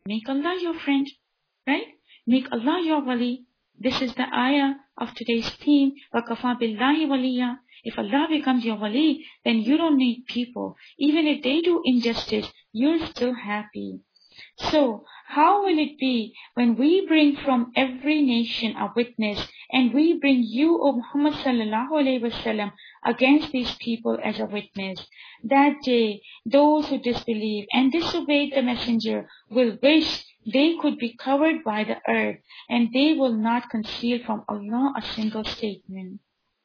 Make Allah your friend, right? Make Allah your wali. This is the ayah of today's theme. وَكَفَى بِاللَّهِ وَلِيًّا. If Allah becomes your wali, then you don't need people. Even if they do injustice, you're still happy. So, how will it be when we bring from every nation a witness and we bring you, O Muhammad sallallahu alaihi wasallam, against these people as a witness? That day, those who disbelieve and disobey the messenger will wish they could be covered by the earth, and they will not conceal from Allah a single statement.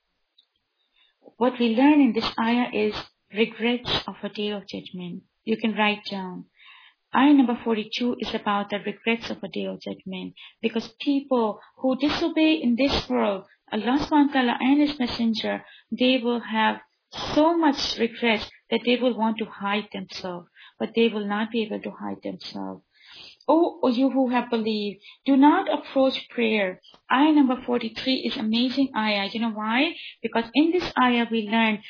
What we learn in this ayah is regrets of a day of judgment. You can write down. Ayah number 42 is about the regrets of a day of judgment, because people who disobey in this world, Allah subhanahu wa ta'ala and His Messenger, they will have so much regrets that they will want to hide themselves, but they will not be able to hide themselves. O you who have believed, do not approach prayer. Ayah number 43 is amazing ayah. You know why? Because in this ayah we learn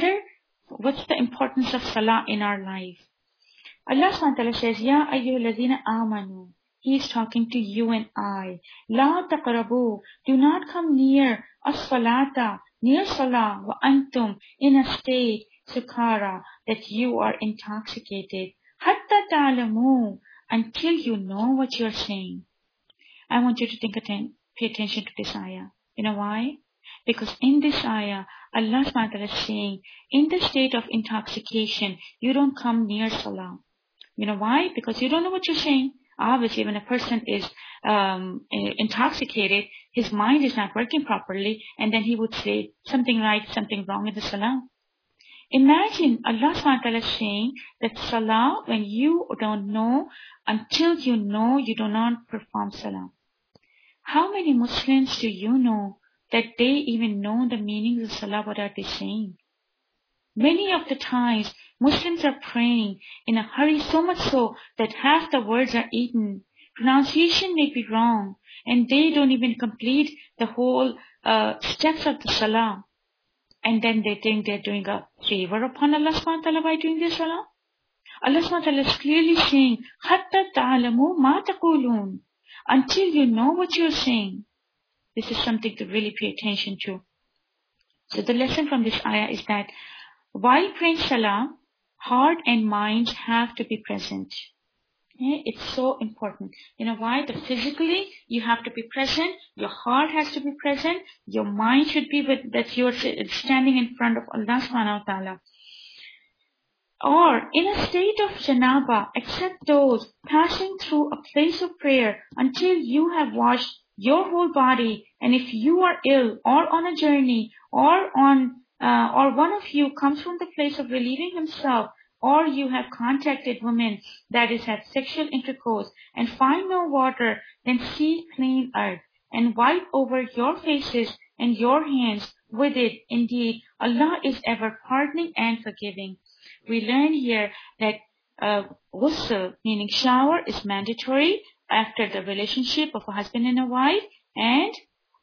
what's the importance of salah in our life. Allah SWT says, Ya ayyuhalladhina amanu. He is talking to you and I. La taqrabu. Do not come near as-salata, near salah, wa antum, in a state, sukara, that you are intoxicated. Hatta ta'lamu, until you know what you're saying. I want you to pay attention to this ayah. You know why? Because in this ayah, Allah SWT is saying, in the state of intoxication, you don't come near salah. You know why? Because you don't know what you're saying. Obviously, when a person is intoxicated, his mind is not working properly, and then he would say something right, something wrong in the salah. Imagine Allah SWT is saying that salah, when you don't know, until you know, you do not perform salah. How many Muslims do you know that they even know the meanings of salah? What are they saying? Many of the times, Muslims are praying in a hurry, so much so that half the words are eaten. Pronunciation may be wrong, and they don't even complete the whole steps of the salah. And then they think they're doing a favor upon Allah subhanahu wa ta'ala by doing this salah. Allah subhanahu wa ta'ala is clearly saying, Hatta ta'alamu ma taqulun. Until you know what you're saying. This is something to really pay attention to. So the lesson from this ayah is that while praying salah, heart and mind have to be present. Okay? It's so important. You know why? That physically you have to be present, your heart has to be present, your mind should be that you're standing in front of Allah subhanahu wa ta'ala. Or in a state of janaba, except those passing through a place of prayer until you have washed your whole body, and if you are ill or on a journey or one of you comes from the place of relieving himself, or you have contacted women, that is, had sexual intercourse, and find no water, then seek clean earth, and wipe over your faces and your hands with it. Indeed, Allah is ever pardoning and forgiving. We learn here that ghusl, meaning shower, is mandatory after the relationship of a husband and a wife, and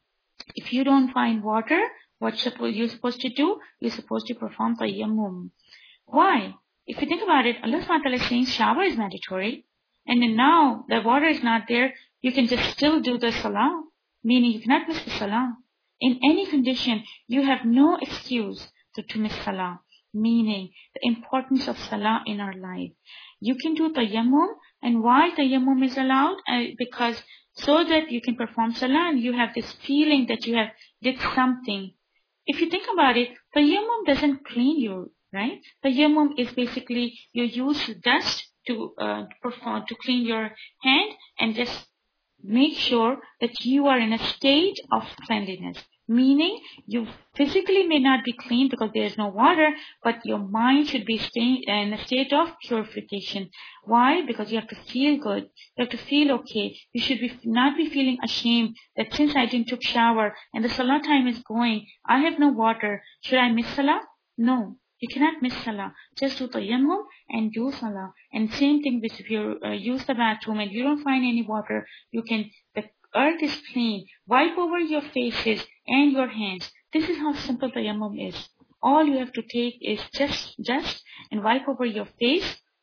if you don't find water, what you're supposed to do? You're supposed to perform tayammum. Why? If you think about it, Allah SWT is saying shower is mandatory, and then now the water is not there, you can just still do the salah, meaning you cannot miss the salah. In any condition, you have no excuse to miss salah, meaning the importance of salah in our life. You can do tayammum, and why tayammum is allowed? Because so that you can perform salah and you have this feeling that you have did something. If you think about it, tayammum doesn't clean you, right? Tayammum is basically you use dust to clean your hand and just make sure that you are in a state of cleanliness. Meaning, you physically may not be clean because there is no water, but your mind should be staying in a state of purification. Why? Because you have to feel good. You have to feel okay. You should not be feeling ashamed that since I didn't took shower and the salah time is going, I have no water. Should I miss salah? No. You cannot miss salah. Just do tayammum and do salah. And same thing with if you use the bathroom and you don't find any water, the earth is clean. Wipe over your faces and your hands. This is how simple tayammum is. All you have to take is just and wipe over your face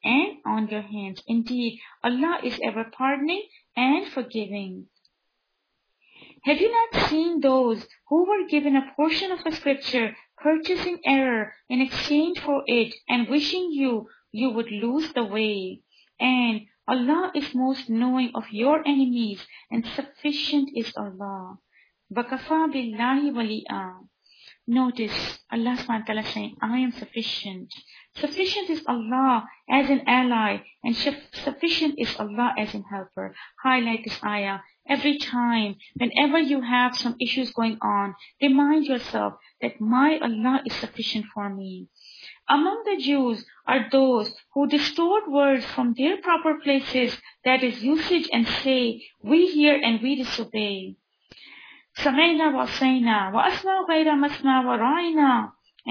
and on your hands. Indeed, Allah is ever pardoning and forgiving. Have you not seen those who were given a portion of a scripture, purchasing error in exchange for it, and wishing you would lose the way? And Allah is most knowing of your enemies, and sufficient is Allah. وَكَفَى بِاللَّهِ وَلِيًّا. Notice Allah subhanahu wa ta'ala saying, I am sufficient. Sufficient is Allah as an ally, and sufficient is Allah as an helper. Highlight this ayah. Every time, whenever you have some issues going on, remind yourself that my Allah is sufficient for me. Among the Jews are those who distort words from their proper places, that is usage, and say, we hear and we disobey. سمعنا وعصينا وأسمع غير مسمع ورأينا,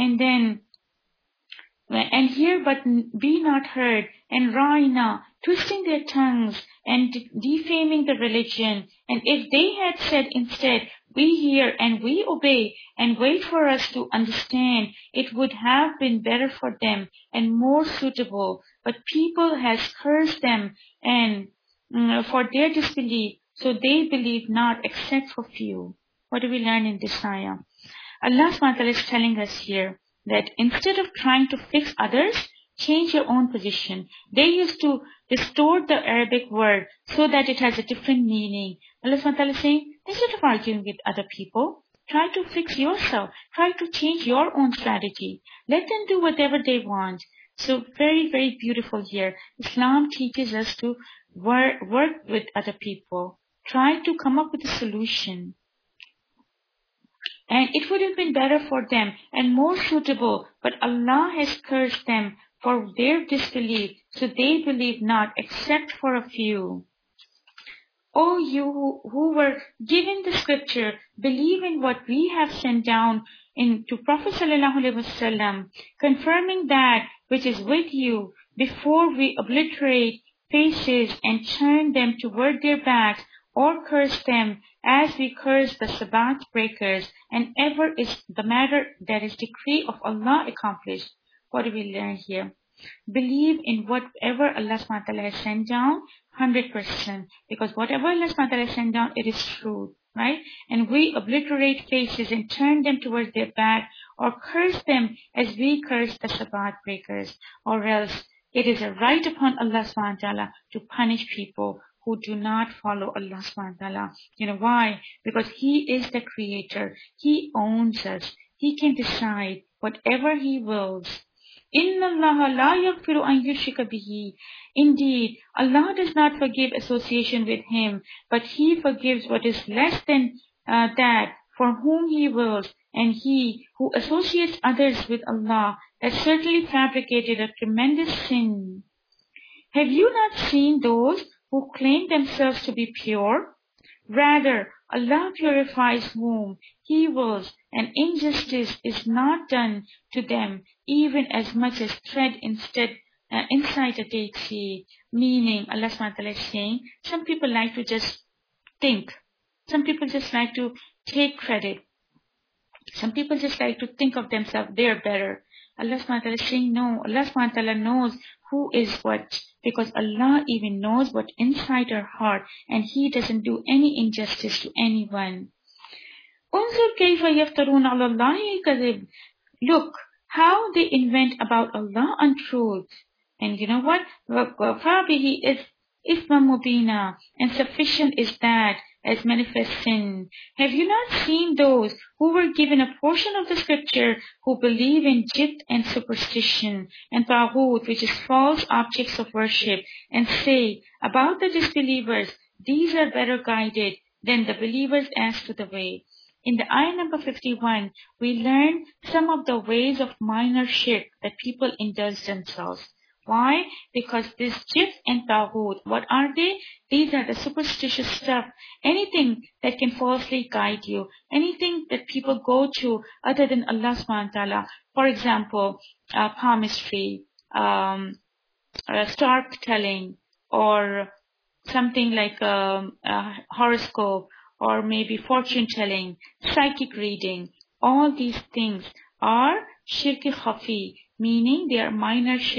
and hear but be not heard, and ra'ina, twisting their tongues and defaming the religion. And if they had said instead, we hear and we obey, and wait for us to understand, it would have been better for them and more suitable. But people has cursed them and for their disbelief, so they believe not except for few. What do we learn in this ayah? Allah subhanahu wa ta'ala is telling us here that instead of trying to fix others, change your own position. They used to distort the Arabic word so that it has a different meaning. Allah subhanahu wa ta'ala is saying, instead of arguing with other people, try to fix yourself. Try to change your own strategy. Let them do whatever they want. So very, very beautiful here. Islam teaches us to work with other people. Try to come up with a solution. And it would have been better for them and more suitable, but Allah has cursed them for their disbelief, so they believe not except for a few. O you who were given the scripture, believe in what we have sent down to Prophet ﷺ, confirming that which is with you, before we obliterate faces and turn them toward their backs, or curse them as we curse the Sabbath breakers, and ever is the matter that is decree of Allah accomplished. What do we learn here? Believe in whatever Allah subhanahu wa ta'ala has sent down 100%, because whatever Allah subhanahu wa ta'ala has sent down, it is true, right? And we obliterate faces and turn them towards their back, or curse them as we curse the Sabbath breakers, or else it is a right upon Allah subhanahu wa ta'ala to punish people who do not follow Allah subhanahu wa ta'ala. You know why? Because He is the creator. He owns us. He can decide whatever He wills. Inna Allah la yaghfiru an yushrika bihi. Indeed, Allah does not forgive association with Him, but He forgives what is less than that for whom He wills. And he who associates others with Allah has certainly fabricated a tremendous sin. Have you not seen those who claim themselves to be pure? Rather, Allah purifies whom He wills, and injustice is not done to them even as much as thread inside a date seed. Meaning, Allah subhanahu wa ta'ala is saying, some people like to just think. Some people just like to take credit. Some people just like to think of themselves, they're better. Allah subhanahu wa ta'ala is saying, no, Allah subhanahu wa ta'ala knows who is what, because Allah even knows what inside our heart, and He doesn't do any injustice to anyone. انظر كيف يفترون على الله الكذب. Look how they invent about Allah untruth. And you know what? وَكَفَى بِهِ إِثْمًا مُبِينًا. And sufficient is that as manifest sin. Have you not seen those who were given a portion of the scripture, who believe in jibt and superstition, and taghut, which is false objects of worship, and say about the disbelievers, these are better guided than the believers as to the way. In the ayah number 51, we learn some of the ways of minor shirk that people indulge themselves. Why? Because this jibt and taghut, what are they? These are the superstitious stuff. Anything that can falsely guide you. Anything that people go to other than Allah subhanahu wa ta'ala. For example, palmistry, star telling, or something like horoscope, or maybe fortune telling, psychic reading. All these things are shirk khafi, meaning they are minor shirk.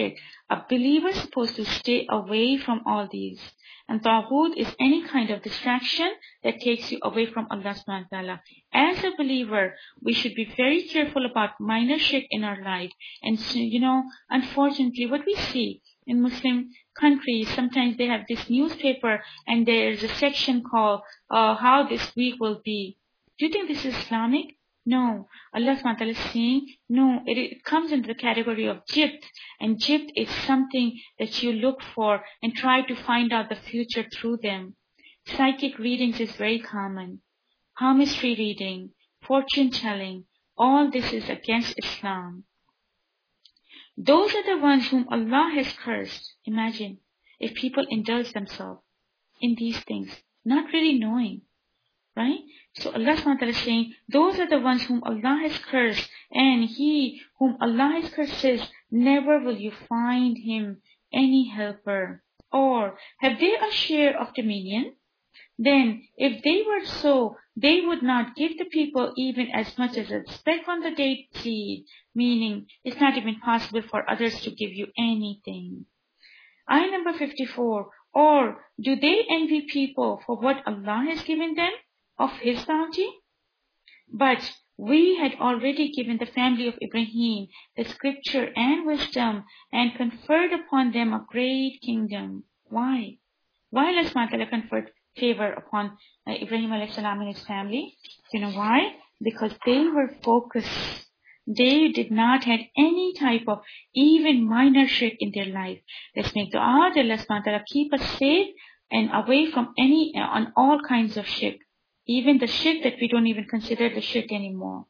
A believer is supposed to stay away from all these. And Taghut is any kind of distraction that takes you away from Allah subhanahu wa ta'ala. As a believer, we should be very careful about minor shirk in our life. And so, unfortunately, what we see in Muslim countries, sometimes they have this newspaper and there's a section called How This Week Will Be. Do you think this is Islamic? No. Allah subhanahu wa ta'ala is saying, no, it comes into the category of jibt. And jibt is something that you look for and try to find out the future through them. Psychic readings is very common. Palmistry reading, fortune telling, all this is against Islam. Those are the ones whom Allah has cursed. Imagine if people indulge themselves in these things, not really knowing. Right? So Allah subhanahu wa ta'ala is saying, those are the ones whom Allah has cursed, and he whom Allah has cursed says, never will you find him any helper. Or, have they a share of dominion? Then, if they were so, they would not give the people even as much as a speck on the date seed, meaning it's not even possible for others to give you anything. Ayah number 54, or do they envy people for what Allah has given them of His bounty? But we had already given the family of Ibrahim the scripture and wisdom and conferred upon them a great kingdom. Why? Why Allah subhanahu wa ta'ala conferred favor upon Ibrahim alayhi salam and his family? You know why? Because they were focused. They did not have any type of even minor shirk in their life. Let's make dua that Allah subhanahu wa ta'ala keep us safe and away from on all kinds of shirk. Even the shirk that we don't even consider the shirk anymore.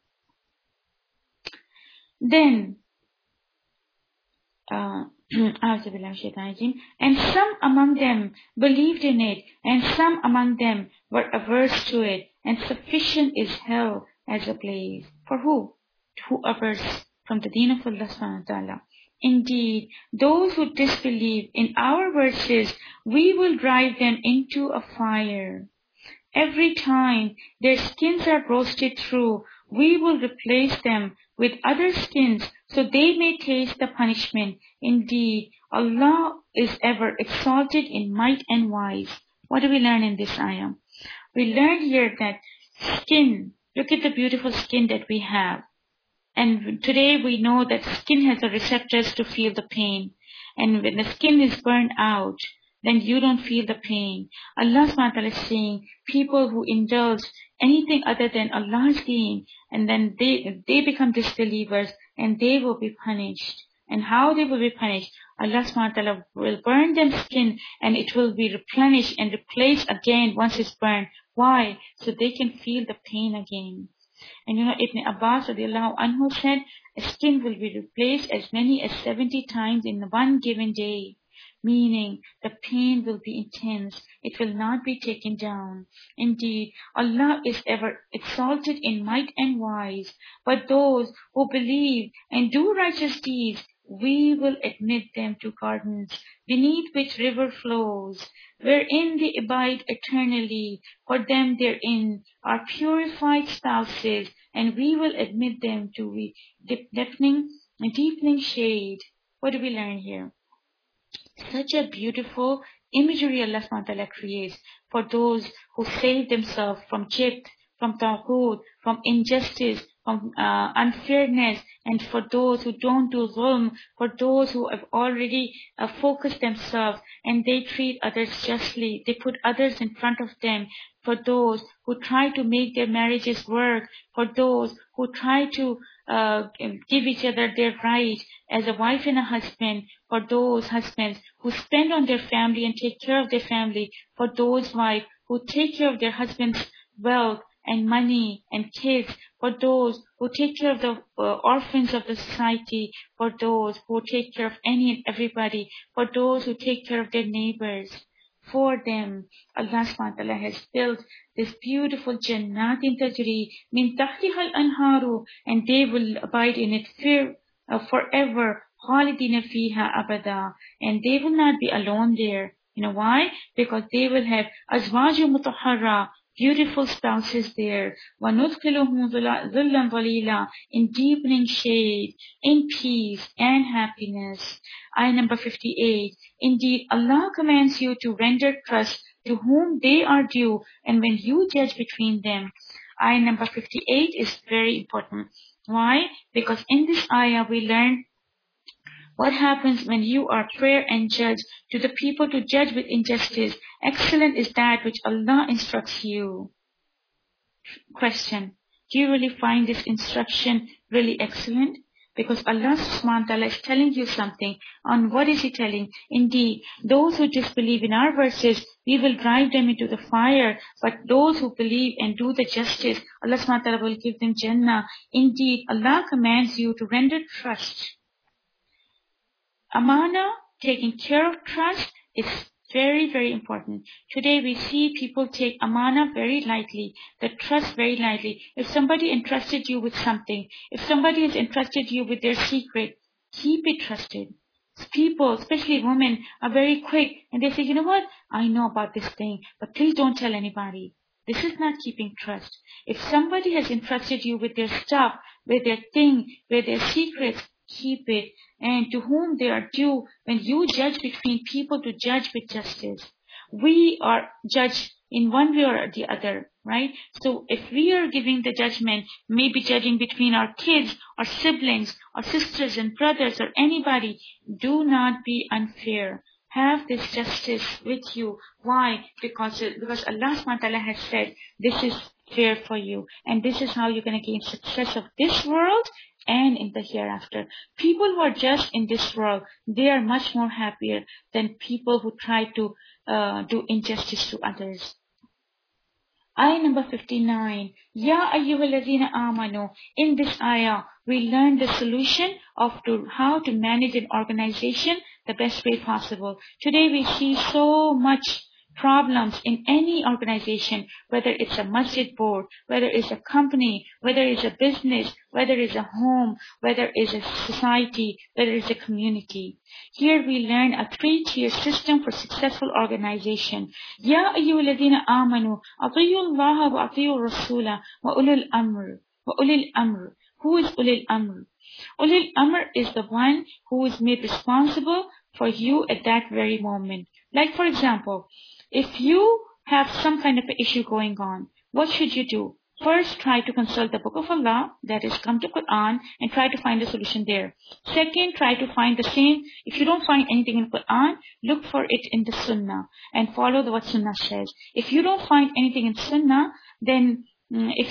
Then, and some among them believed in it, and some among them were averse to it, and sufficient is hell as a blaze. For who? Who averse from the deen of Allah subhanahu wa ta'ala. Indeed, those who disbelieve in our verses, we will drive them into a fire. Every time their skins are roasted through, we will replace them with other skins so they may taste the punishment. Indeed, Allah is ever exalted in might and wise. What do we learn in this ayah? We learn here that skin, look at the beautiful skin that we have. And today we know that skin has the receptors to feel the pain. And when the skin is burned out, then you don't feel the pain. Allah subhanahu wa ta'ala is saying, people who indulge anything other than Allah's deen, and then they become disbelievers, and they will be punished. And how they will be punished? Allah subhanahu wa ta'ala will burn them skin, and it will be replenished and replaced again once it's burned. Why? So they can feel the pain again. And Ibn Abbas radiallahu anhu said, a skin will be replaced as many as 70 times in one given day. Meaning, the pain will be intense. It will not be taken down. Indeed, Allah is ever exalted in might and wise. But those who believe and do righteous deeds, we will admit them to gardens, beneath which river flows, wherein they abide eternally. For them therein are purified spouses, and we will admit them to deepening shade. What do we learn here? Such a beautiful imagery Allah subhanahu wa ta'ala creates for those who save themselves from jibt, from taghut, from injustice, from unfairness, and for those who don't do zulm, for those who have already focused themselves and they treat others justly, they put others in front of them, for those who try to make their marriages work, for those who try to give each other their right as a wife and a husband, for those husbands who spend on their family and take care of their family, for those wives who take care of their husband's wealth and money and kids, for those who take care of the orphans of the society, for those who take care of any and everybody, for those who take care of their neighbors. For them, Allah subhanahu wa ta'ala has built this beautiful Jannatin Tajri min tahtiha al-anharu, and they will abide in it forever, khalidina fiha abada, and they will not be alone there. You know why? Because they will have azwaju mutahhara, beautiful spouses there. وَنُدْخِلُهُمْ ظِلًّا ظَلِيلًا, in deepening shade, in peace and happiness. Ayah number 58. Indeed, Allah commands you to render trust to whom they are due, and when you judge between them. Ayah number 58 is very important. Why? Because in this ayah we learn what happens when you are prayer and judge to the people to judge with injustice. Excellent is that which Allah instructs you. Question. Do you really find this instruction really excellent? Because Allah subhanahu wa ta'ala is telling you something. On what is He telling? Indeed, those who disbelieve in our verses, we will drive them into the fire. But those who believe and do the justice, Allah subhanahu wa ta'ala will give them Jannah. Indeed, Allah commands you to render trust. Amana, taking care of trust, is very, very important. Today we see people take amana very lightly, the trust very lightly. If somebody entrusted you with something, if somebody has entrusted you with their secret, keep it trusted. People, especially women, are very quick and they say, you know what, I know about this thing, but please don't tell anybody. This is not keeping trust. If somebody has entrusted you with their stuff, with their thing, with their secrets, keep it. And to whom they are due, when you judge between people, to judge with justice. We are judged in one way or the other, right? So if we are giving the judgment, maybe judging between our kids, or siblings, or sisters and brothers, or anybody, do not be unfair. Have this justice with you. Why? Because Allah subhanahu wa ta'ala has said, this is fair for you. And this is how you're going to gain success of this world and in the hereafter. People who are just in this world, they are much more happier than people who try to do injustice to others. Ayah number 59. Ya ayyuhalladhina amanu. In this ayah, we learn the solution of how to manage an organization the best way possible. Today we see so much problems in any organization, whether it's a masjid board, whether it's a company, whether it's a business, whether it's a home, whether it's a society, whether it's a community. Here we learn a 3-tier system for successful organization. Ya ayyuhalladhina amanu, atiyu Allah wa atiyu Rasula wa ulul amr. Wa ulul amr. Who is ulul amr? Ulul amr is the one who is made responsible for you at that very moment. Like for example, if you have some kind of an issue going on, what should you do? First, try to consult the Book of Allah, that is, come to Quran, and try to find a solution there. Second, try to find the same. If you don't find anything in Quran, look for it in the Sunnah, and follow what Sunnah says. If you don't find anything in Sunnah, then if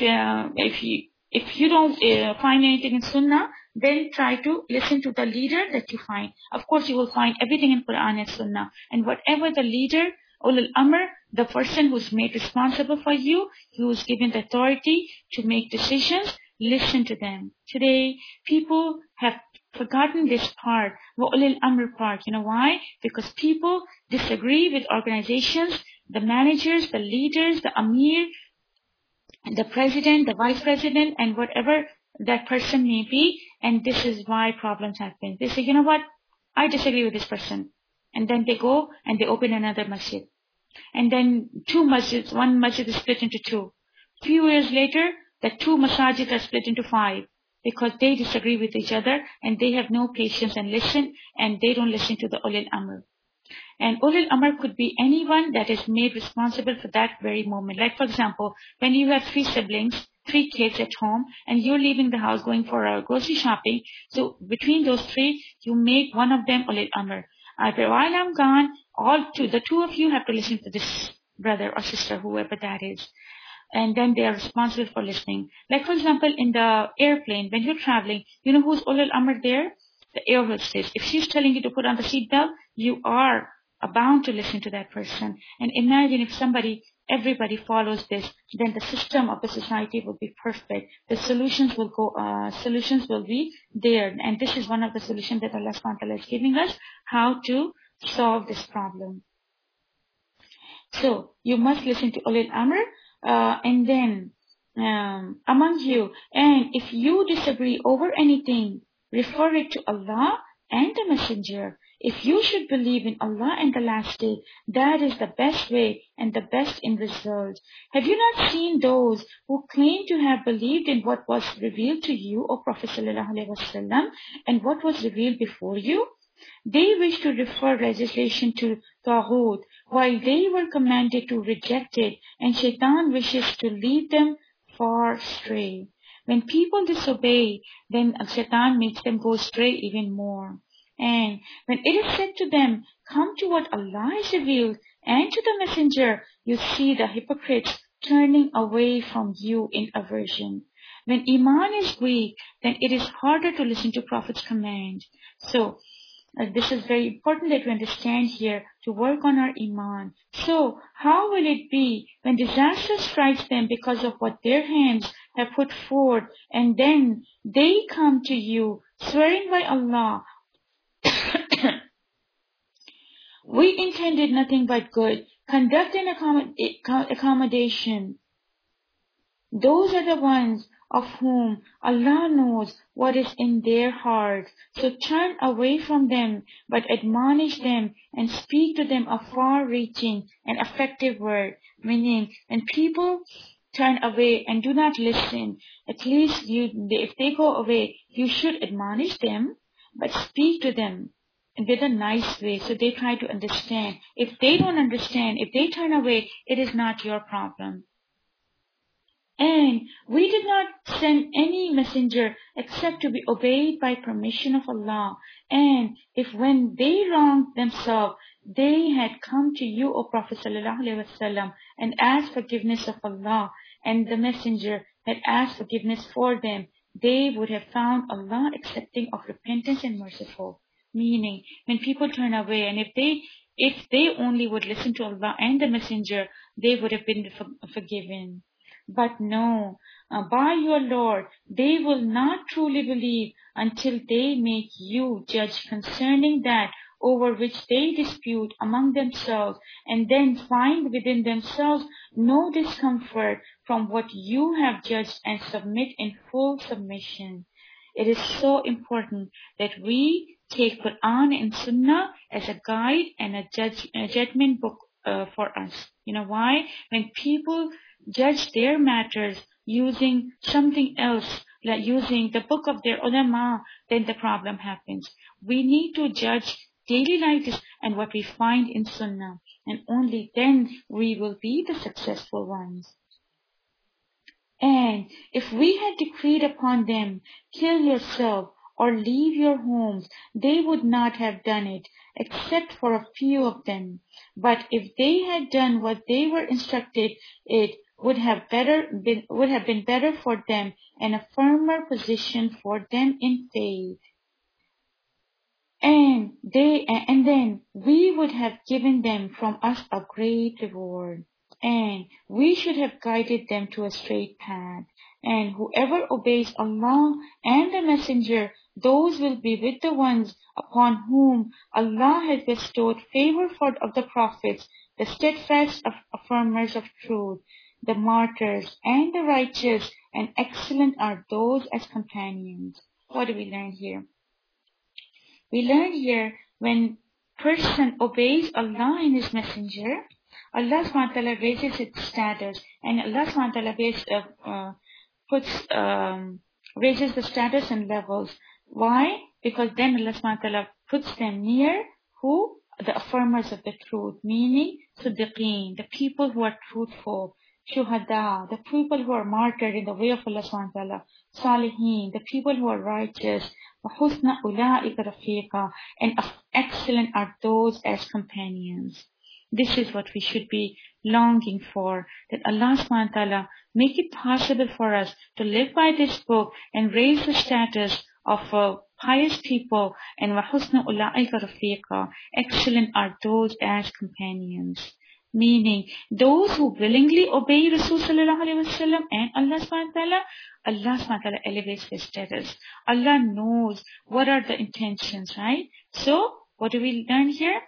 you don't find anything in Sunnah, then try to listen to the leader that you find. Of course, you will find everything in Quran and Sunnah. And whatever the leader, Ulul Amr, the person who's made responsible for you, who is given the authority to make decisions, listen to them. Today, people have forgotten this part, Ulul Amr part. You know why? Because people disagree with organizations, the managers, the leaders, the Amir, the president, the vice president, and whatever that person may be, and this is why problems happen. They say, you know what, I disagree with this person. And then they go and they open another masjid. And then 2 masjids, one masjid is split into 2. Few years later, the 2 masajid are split into 5 because they disagree with each other and they have no patience and they don't listen to the Ulul Amr. And Ulul Amr could be anyone that is made responsible for that very moment. Like for example, when you have 3 siblings, 3 kids at home, and you're leaving the house going for grocery shopping, so between those 3, you make one of them Ulul Amr. While I'm gone, the 2 of you have to listen to this brother or sister, whoever that is. And then they are responsible for listening. Like for example, in the airplane, when you're traveling, you know who's Ulul Amr there? The air hostess. If she's telling you to put on the seatbelt, you are bound to listen to that person. And imagine if everybody follows this, then the system of the society will be perfect. The solutions will be there. And this is one of the solutions that Allah subhanahu wa ta'ala is giving us, how to solve this problem. So, you must listen to Ulul Amr, and then among you, and if you disagree over anything, refer it to Allah and the Messenger. if you should believe in Allah and the last day, that is the best way and the best in results. Have you not seen those who claim to have believed in what was revealed to you, O Prophet sallallahu alaihi wasallam, and what was revealed before you? They wish to refer legislation to Taghut, while they were commanded to reject it, and Shaitan wishes to lead them far astray. When people disobey, then Shaitan makes them go astray even more. And when it is said to them, come to what Allah has revealed, and to the messenger, you see the hypocrites turning away from you in aversion. When Iman is weak, then it is harder to listen to Prophet's command. So, this is very important that we understand here to work on our Iman. So, how will it be when disaster strikes them because of what their hands have put forth, and then they come to you, swearing by Allah, we intended nothing but good, conduct an accommodation. Those are the ones of whom Allah knows what is in their hearts. So turn away from them, but admonish them and speak to them a far-reaching and effective word. Meaning, when people turn away and do not listen, at least if they go away, you should admonish them, but speak to them with a nice way so they try to understand. If they don't understand, if they turn away, it is not your problem. And we did not send any messenger except to be obeyed by permission of Allah. And if when they wronged themselves, they had come to you, O Prophet sallallahu alaihi wasallam, and asked forgiveness of Allah, and the messenger had asked forgiveness for them, they would have found Allah accepting of repentance and merciful. Meaning, when people turn away, and if they only would listen to Allah and the messenger, they would have been forgiven. But no, by your Lord, they will not truly believe until they make you judge concerning that over which they dispute among themselves, and then find within themselves no discomfort from what you have judged, and submit in full submission. It is so important that we take Quran and Sunnah as a guide and a judgment book for us. You know why? When people judge their matters using something else, like using the book of their ulama, then the problem happens. We need to judge daily life and what we find in Sunnah, and only then we will be the successful ones. And if we had decreed upon them, kill yourself or leave your homes, they would not have done it, except for a few of them. But if they had done what they were instructed, it would have been better for them, and a firmer position for them in faith. And then we would have given them from us a great reward, and we should have guided them to a straight path. And whoever obeys Allah and the Messenger, those will be with the ones upon whom Allah has bestowed favor of the prophets, the steadfast affirmers of truth, the martyrs, and the righteous, and excellent are those as companions. What do we learn here? We learn here when person obeys Allah and His Messenger, Allah subhanahu wa ta'ala raises its status, and Allah subhanahu wa ta'ala raises the status and levels. Why? Because then Allah subhanahu wa ta'ala puts them near who? The affirmers of the truth, meaning Siddiqeen, the people who are truthful, Shuhada, the people who are martyred in the way of Allah subhanahu wa ta'ala, Salihin, the people who are righteous, وَحُسْنَ أُولَٰئِكَ رَفِيقًا, and excellent are those as companions. This is what we should be longing for, that Allah subhanahu wa ta'ala make it possible for us to live by this book and raise the status of pious people, and وَحُسْنَ أُولَٰئِكَ رَفِيقًا, excellent are those as companions. Meaning, those who willingly obey Rasul sallallahu alaihi wasallam and Allah subhanahu wa ta'ala elevates their status. Allah knows what are the intentions, right? So, what do we learn here?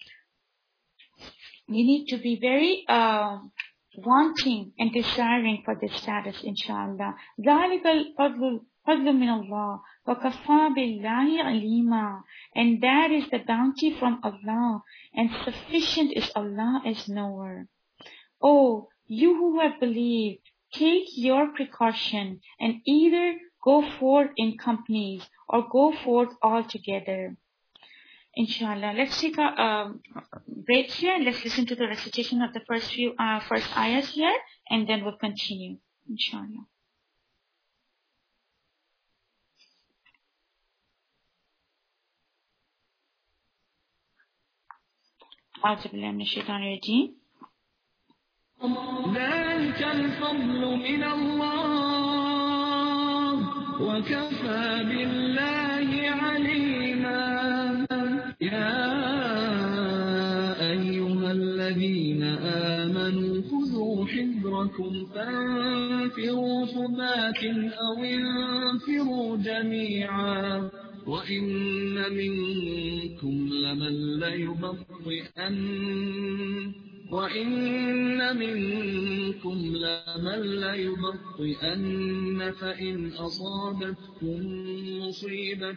We need to be very wanting and desiring for this status, inshallah. ذَلِكَ الْفَضْلُ مِنَ اللَّهِ. وَكَفَى بِاللَّهِ عَلِيمًا. And that is the bounty from Allah, and sufficient is Allah as knower. Oh, you who have believed, take your precaution and either go forth in companies or go forth altogether. Inshallah. Let's take a break here. Let's listen to the recitation of the first ayahs here, and then we'll continue. Inshallah. أعوذ بالله من الشيطان الرجيم. ذلك الفضل من الله وكفى بالله عليما. يا أيها الذين آمنوا خذوا حذركم فانفروا ثبات أو انفروا جميعا وإن منكم لمن ليبطئن فإن أصابتكم مصيبة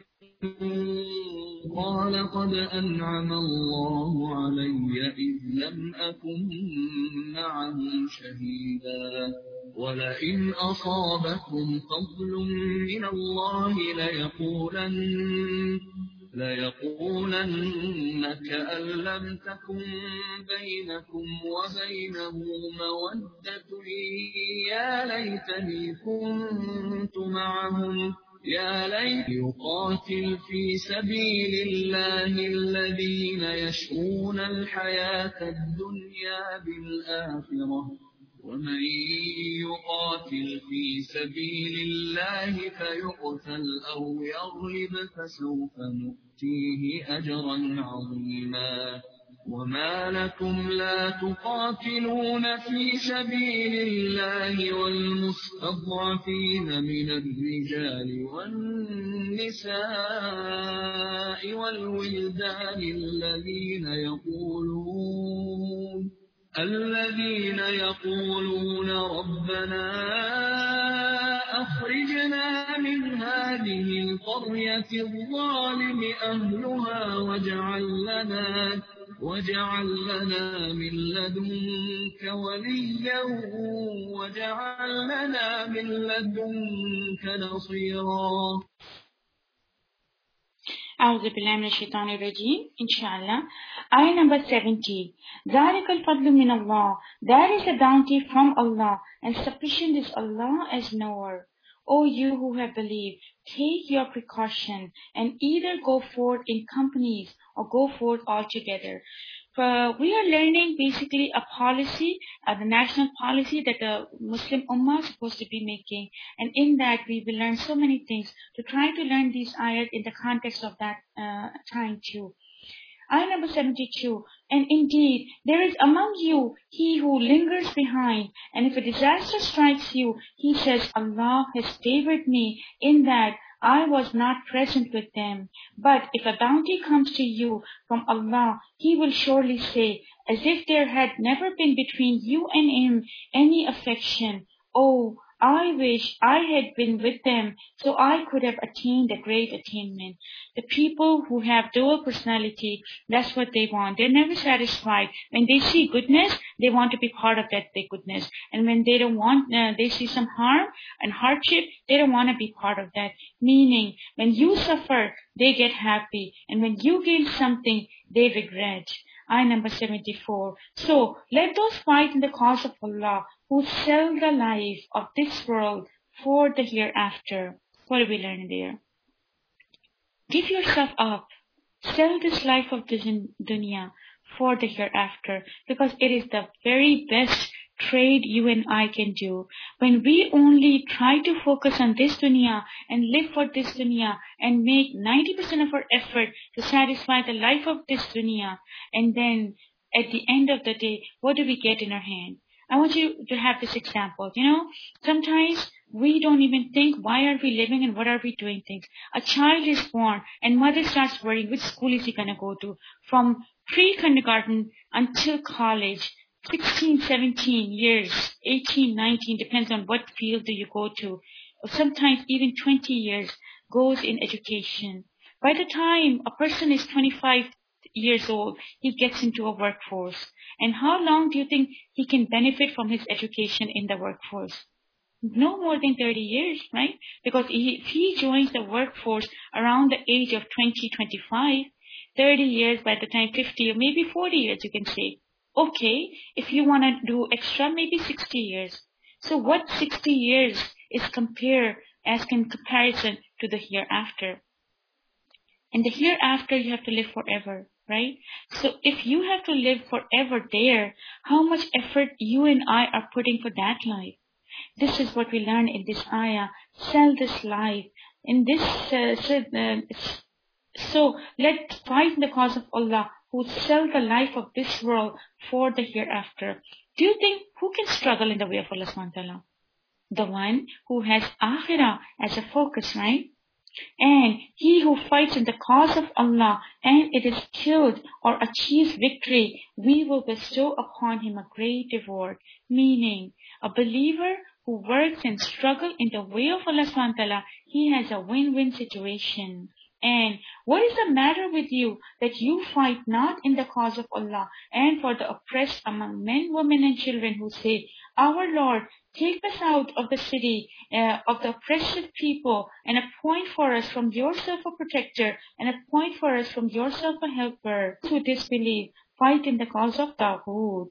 قال قد أنعم الله علي إذ لم أكن معهم شهيدا ولئن أصابكم فضل من الله ليقولن كأن لم تكن بينكم وبينه مودة يا ليتني كنت معهم يا ليت يقاتل في سبيل الله الذين يشرون الحياة الدنيا بالآخرة ومن يقاتل في سبيل الله فيقتل أو يغلب فسوف نؤتيه أجرا عظيما. وما لكم لا تقاتلون في سبيل الله والمستضعفين من الرجال والنساء والولدان الذين يقولون ربنا أخرجنا من هذه القرية الظالم أهلها واجعل لنا من لدنك وليا واجعل لنا من لدنك نصيرا. أعوذ بالله من الشيطان الرجيم. Inshallah. Ayah number 70. ذَلِكَ الْفَضْلُ مِنَ اللَّهِ. That is a bounty from Allah, and sufficient is Allah as knower. O you who have believed, take your precaution and either go forth in companies or go forth altogether. We are learning basically a policy, the national policy that the Muslim Ummah is supposed to be making. And in that we will learn so many things to try to learn these ayat in the context of that time too. Ayah number 72. And indeed, there is among you he who lingers behind, and if a disaster strikes you, he says, Allah has favored me in that I was not present with them. But if a bounty comes to you from Allah, he will surely say, as if there had never been between you and him any affection, oh, I wish I had been with them so I could have attained a great attainment. The people who have dual personality, that's what they want. They're never satisfied. When they see goodness, they want to be part of that goodness. And when they don't want, they see some harm and hardship, they don't want to be part of that. Meaning, when you suffer, they get happy. And when you gain something, they regret. Ayah number 74. So, let those fight in the cause of Allah who sell the life of this world for the hereafter. What do we learn there? Give yourself up. Sell this life of this dunya for the hereafter, because it is the very best trade you and I can do. When we only try to focus on this dunya and live for this dunya and make 90% of our effort to satisfy the life of this dunya, and then at the end of the day, what do we get in our hand? I want you to have this example. Sometimes we don't even think, why are we living and what are we doing things? A child is born and mother starts worrying, which school is he going to go to? From pre-kindergarten until college, 16, 17 years, 18, 19, depends on what field do you go to. Or sometimes even 20 years. goes in education. By the time a person is 25 years old, he gets into a workforce. And how long do you think he can benefit from his education in the workforce? No more than 30 years, right? Because if he joins the workforce around the age of 20, 25, 30 years, by the time 50 or maybe 40 years, you can say, okay, if you want to do extra, maybe 60 years. So what 60 years is compared as in comparison to the hereafter? And the hereafter, you have to live forever, right? So if you have to live forever there, how much effort you and I are putting for that life? This is what we learn in this ayah. Sell this life. In this, so let's fight in the cause of Allah, who sell the life of this world for the hereafter. Do you think who can struggle in the way of Allah subhanahu wa ta'ala? The one who has akhirah as a focus, right? And he who fights in the cause of Allah and it is killed or achieves victory, we will bestow upon him a great reward. Meaning, a believer who works and struggles in the way of Allah subhanahu wa ta'ala, he has a win-win situation. And what is the matter with you that you fight not in the cause of Allah and for the oppressed among men, women and children who say, our Lord, take us out of the city of the oppressive people and appoint for us from yourself a protector and appoint for us from yourself a helper. Who disbelieve, fight in the cause of Tawhud.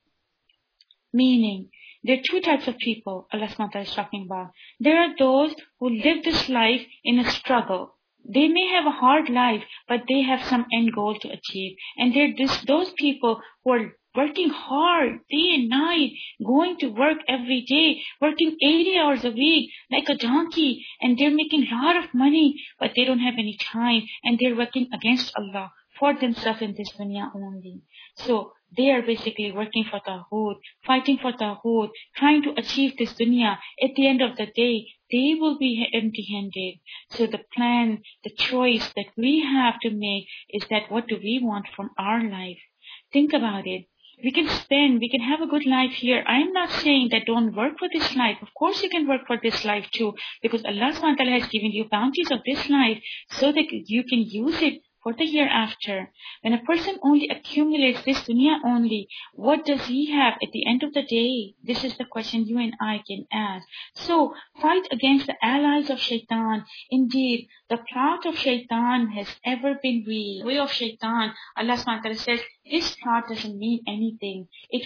Meaning, there are two types of people Allah subhanahu wa ta'ala is talking about. There are those who live this life in a struggle. They may have a hard life, but they have some end goal to achieve. And there are those people who are working hard day and night, going to work every day, working 80 hours a week like a donkey, and they're making a lot of money, but they don't have any time, and they're working against Allah for themselves in this dunya only. So they are basically working for Tawhud, fighting for Tawhud, trying to achieve this dunya. At the end of the day, they will be empty-handed. So the plan, the choice that we have to make is that what do we want from our life? Think about it. We can have a good life here. I'm not saying that don't work for this life. Of course you can work for this life too, because Allah subhanahu wa ta'ala has given you bounties of this life so that you can use it for the hereafter. When a person only accumulates this dunya only, what does he have at the end of the day? This is the question you and I can ask. So, fight against the allies of shaitan. Indeed, the plot of shaitan has ever been weak. The way of shaitan, Allah subhanahu wa ta'ala says, this plot doesn't mean anything. It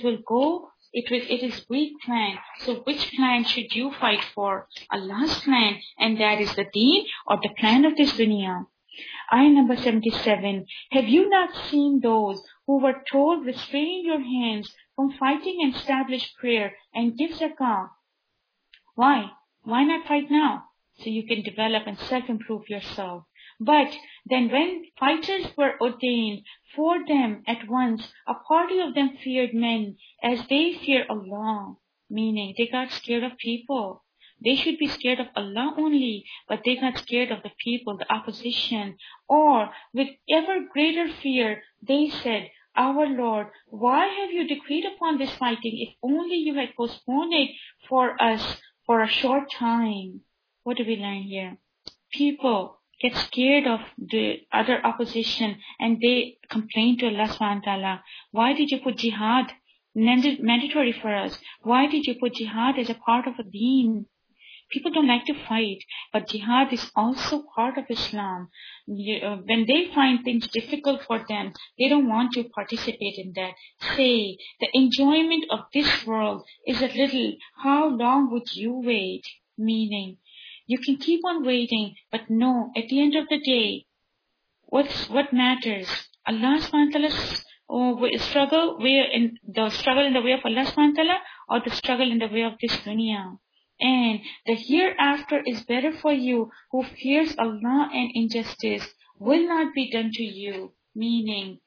is weak plan. So which plan should you fight for? Allah's plan, and that is the deen or the plan of this dunya. Ayah number 77. Have you not seen those who were told, restrain your hands from fighting and establish prayer and give zakah? Why? Why not fight now? So you can develop and self-improve yourself. But then when fighters were ordained for them at once, a party of them feared men as they fear Allah. Meaning they got scared of people. They should be scared of Allah only, but they got scared of the people, the opposition. Or with ever greater fear, they said, our Lord, why have you decreed upon this fighting? If only you had postponed it for us for a short time. What do we learn here? People get scared of the other opposition and they complain to Allah subhanahu wa ta'ala. Why did you put jihad mandatory for us? Why did you put jihad as a part of a deen? People don't like to fight, but jihad is also part of Islam. When they find things difficult for them, they don't want to participate in that. Say, the enjoyment of this world is a little. How long would you wait? Meaning, you can keep on waiting, but no, at the end of the day, what matters? Allah subhanahu wa ta'ala struggle in the way of Allah subhanahu wa ta'ala, or the struggle in the way of this dunya. And the hereafter is better for you who fears Allah, and injustice will not be done to you. Meaning,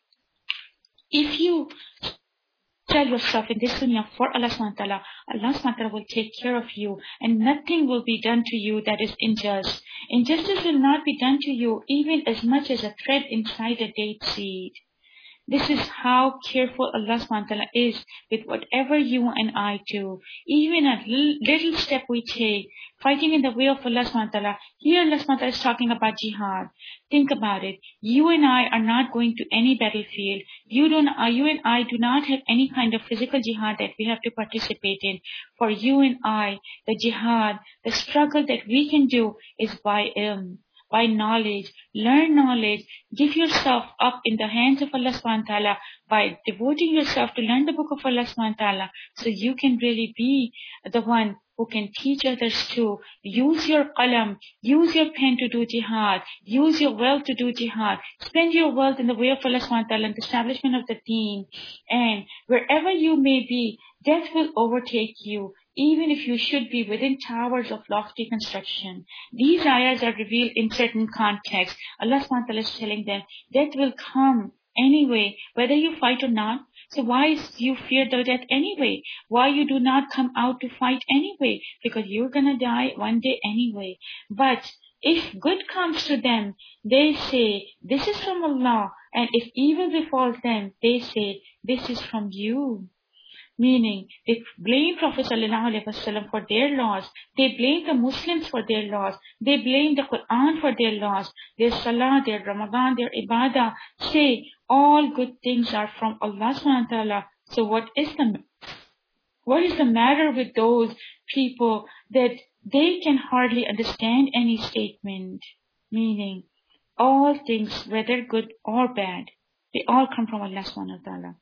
if you tell yourself in this dunya for Allah subhanahu wa ta'ala, Allah subhanahu wa ta'ala will take care of you, and nothing will be done to you that is unjust. Injustice will not be done to you even as much as a thread inside a date seed. This is how careful Allah subhanahu wa ta'ala is with whatever you and I do. Even a little step we take, fighting in the way of Allah subhanahu wa ta'ala. Here Allah subhanahu wa ta'ala is talking about jihad. Think about it. You and I are not going to any battlefield. You and I do not have any kind of physical jihad that we have to participate in. For you and I, the jihad, the struggle that we can do is by ilm, by knowledge. Learn knowledge. Give yourself up in the hands of Allah subhanahu wa ta'ala by devoting yourself to learn the book of Allah subhanahu wa ta'ala, so you can really be the one who can teach others too. Use your qalam, use your pen to do jihad, use your wealth to do jihad. Spend your wealth in the way of Allah subhanahu wa ta'ala and the establishment of the deen. And wherever you may be, death will overtake you, even if you should be within towers of lofty construction. These ayahs are revealed in certain contexts. Allah subhanahu wa ta'ala is telling them, death will come anyway, whether you fight or not. So why you fear the death anyway? Why you do not come out to fight anyway? Because you're gonna die one day anyway. But if good comes to them, they say, this is from Allah. And if evil befalls them, they say, this is from you. Meaning, they blame Prophet ﷺ for their laws. They blame the Muslims for their laws. They blame the Quran for their laws. Their Salah, their Ramadan, their Ibadah. Say, all good things are from Allah subhanahu wa ta'ala. So what is the matter with those people that they can hardly understand any statement? Meaning, all things, whether good or bad, they all come from Allah subhanahu wa ta'ala.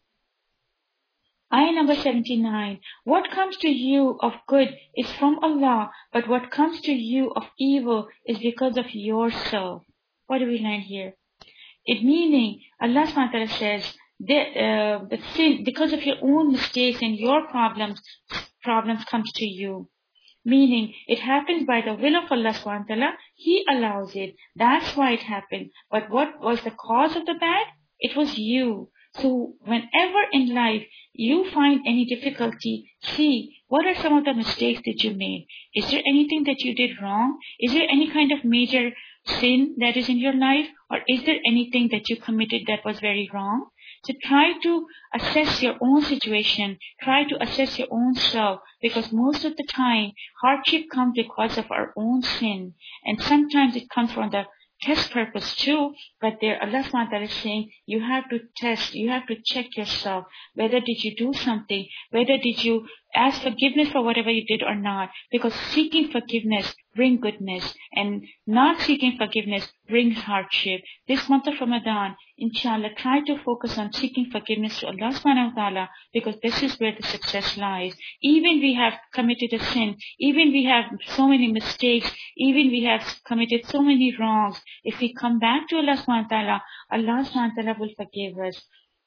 Ayah number 79. What comes to you of good is from Allah, but what comes to you of evil is because of yourself. What do we learn here? It meaning, Allah subhanahu wa ta'ala says, the sin, because of your own mistakes and your problems comes to you. Meaning, it happens by the will of Allah subhanahu wa ta'ala. He allows it. That's why it happened. But what was the cause of the bad? It was you. So whenever in life you find any difficulty, see what are some of the mistakes that you made. Is there anything that you did wrong? Is there any kind of major sin that is in your life? Or is there anything that you committed that was very wrong? So try to assess your own situation. Try to assess your own self, because most of the time hardship comes because of our own sin. And sometimes it comes from the test purpose too, but there Allah subhanahu wa ta'ala is saying you have to test, you have to check yourself, whether did you do something, whether did you ask forgiveness for whatever you did or not, because seeking forgiveness brings goodness, and not seeking forgiveness brings hardship. This month of Ramadan, inshallah, try to focus on seeking forgiveness to Allah subhanahu wa ta'ala, because this is where the success lies. Even we have committed a sin, even we have so many mistakes, even we have committed so many wrongs, if we come back to Allah subhanahu wa ta'ala, Allah subhanahu wa ta'ala will forgive us.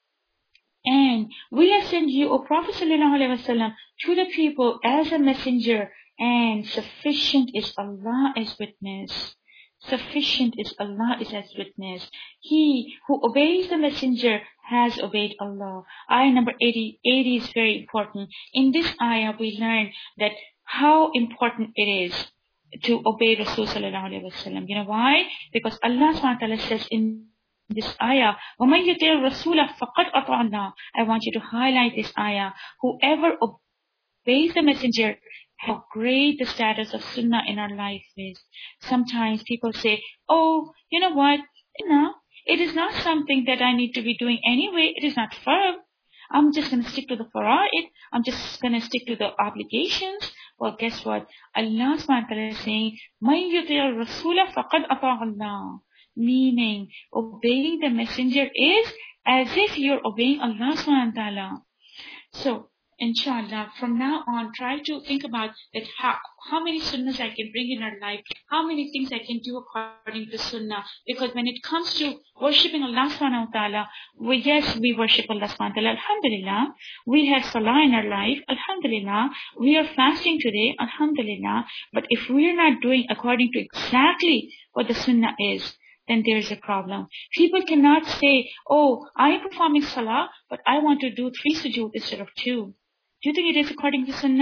And we have sent you, O Prophet sallallahu alaihi wasallam, to the people as a messenger, and sufficient is Allah as witness. Sufficient is Allah is as witness. He who obeys the messenger has obeyed Allah. Ayah number 80 is very important. In this ayah we learn that how important it is to obey Rasul sallallahu alaihi wasallam. You know why? Because Allah subhanahu wa ta'ala says in this ayah, وَمَنْ يُطِعِ الرَّسُولَ فَقَدْ أَطَاعَ اللَّهَ. I want you to highlight this ayah. Whoever obeys the messenger, how great the status of sunnah in our life is. Sometimes people say, oh, you know what? No, it is not something that I need to be doing anyway. It is not farb. I'm just going to stick to the fara'id. I'm just going to stick to the obligations. Well, guess what? Allah subhanahu wa ta'ala is saying, مَنْ يُطِعِ الرَّسُولَ فَقَدْ أَطَاعَ اللَّهَ. Meaning, obeying the messenger is as if you're obeying Allah subhanahu wa ta'ala. So, inshallah, from now on, try to think about that how many sunnahs I can bring in our life, how many things I can do according to sunnah. Because when it comes to worshipping Allah subhanahu wa ta'ala, we worship Allah subhanahu wa ta'ala, alhamdulillah. We have salah in our life, alhamdulillah. We are fasting today, alhamdulillah. But if we are not doing according to exactly what the sunnah is, then there is a problem. People cannot say, oh, I am performing salah, but I want to do 3 sujood instead of 2. Do you think it is according to sunnah?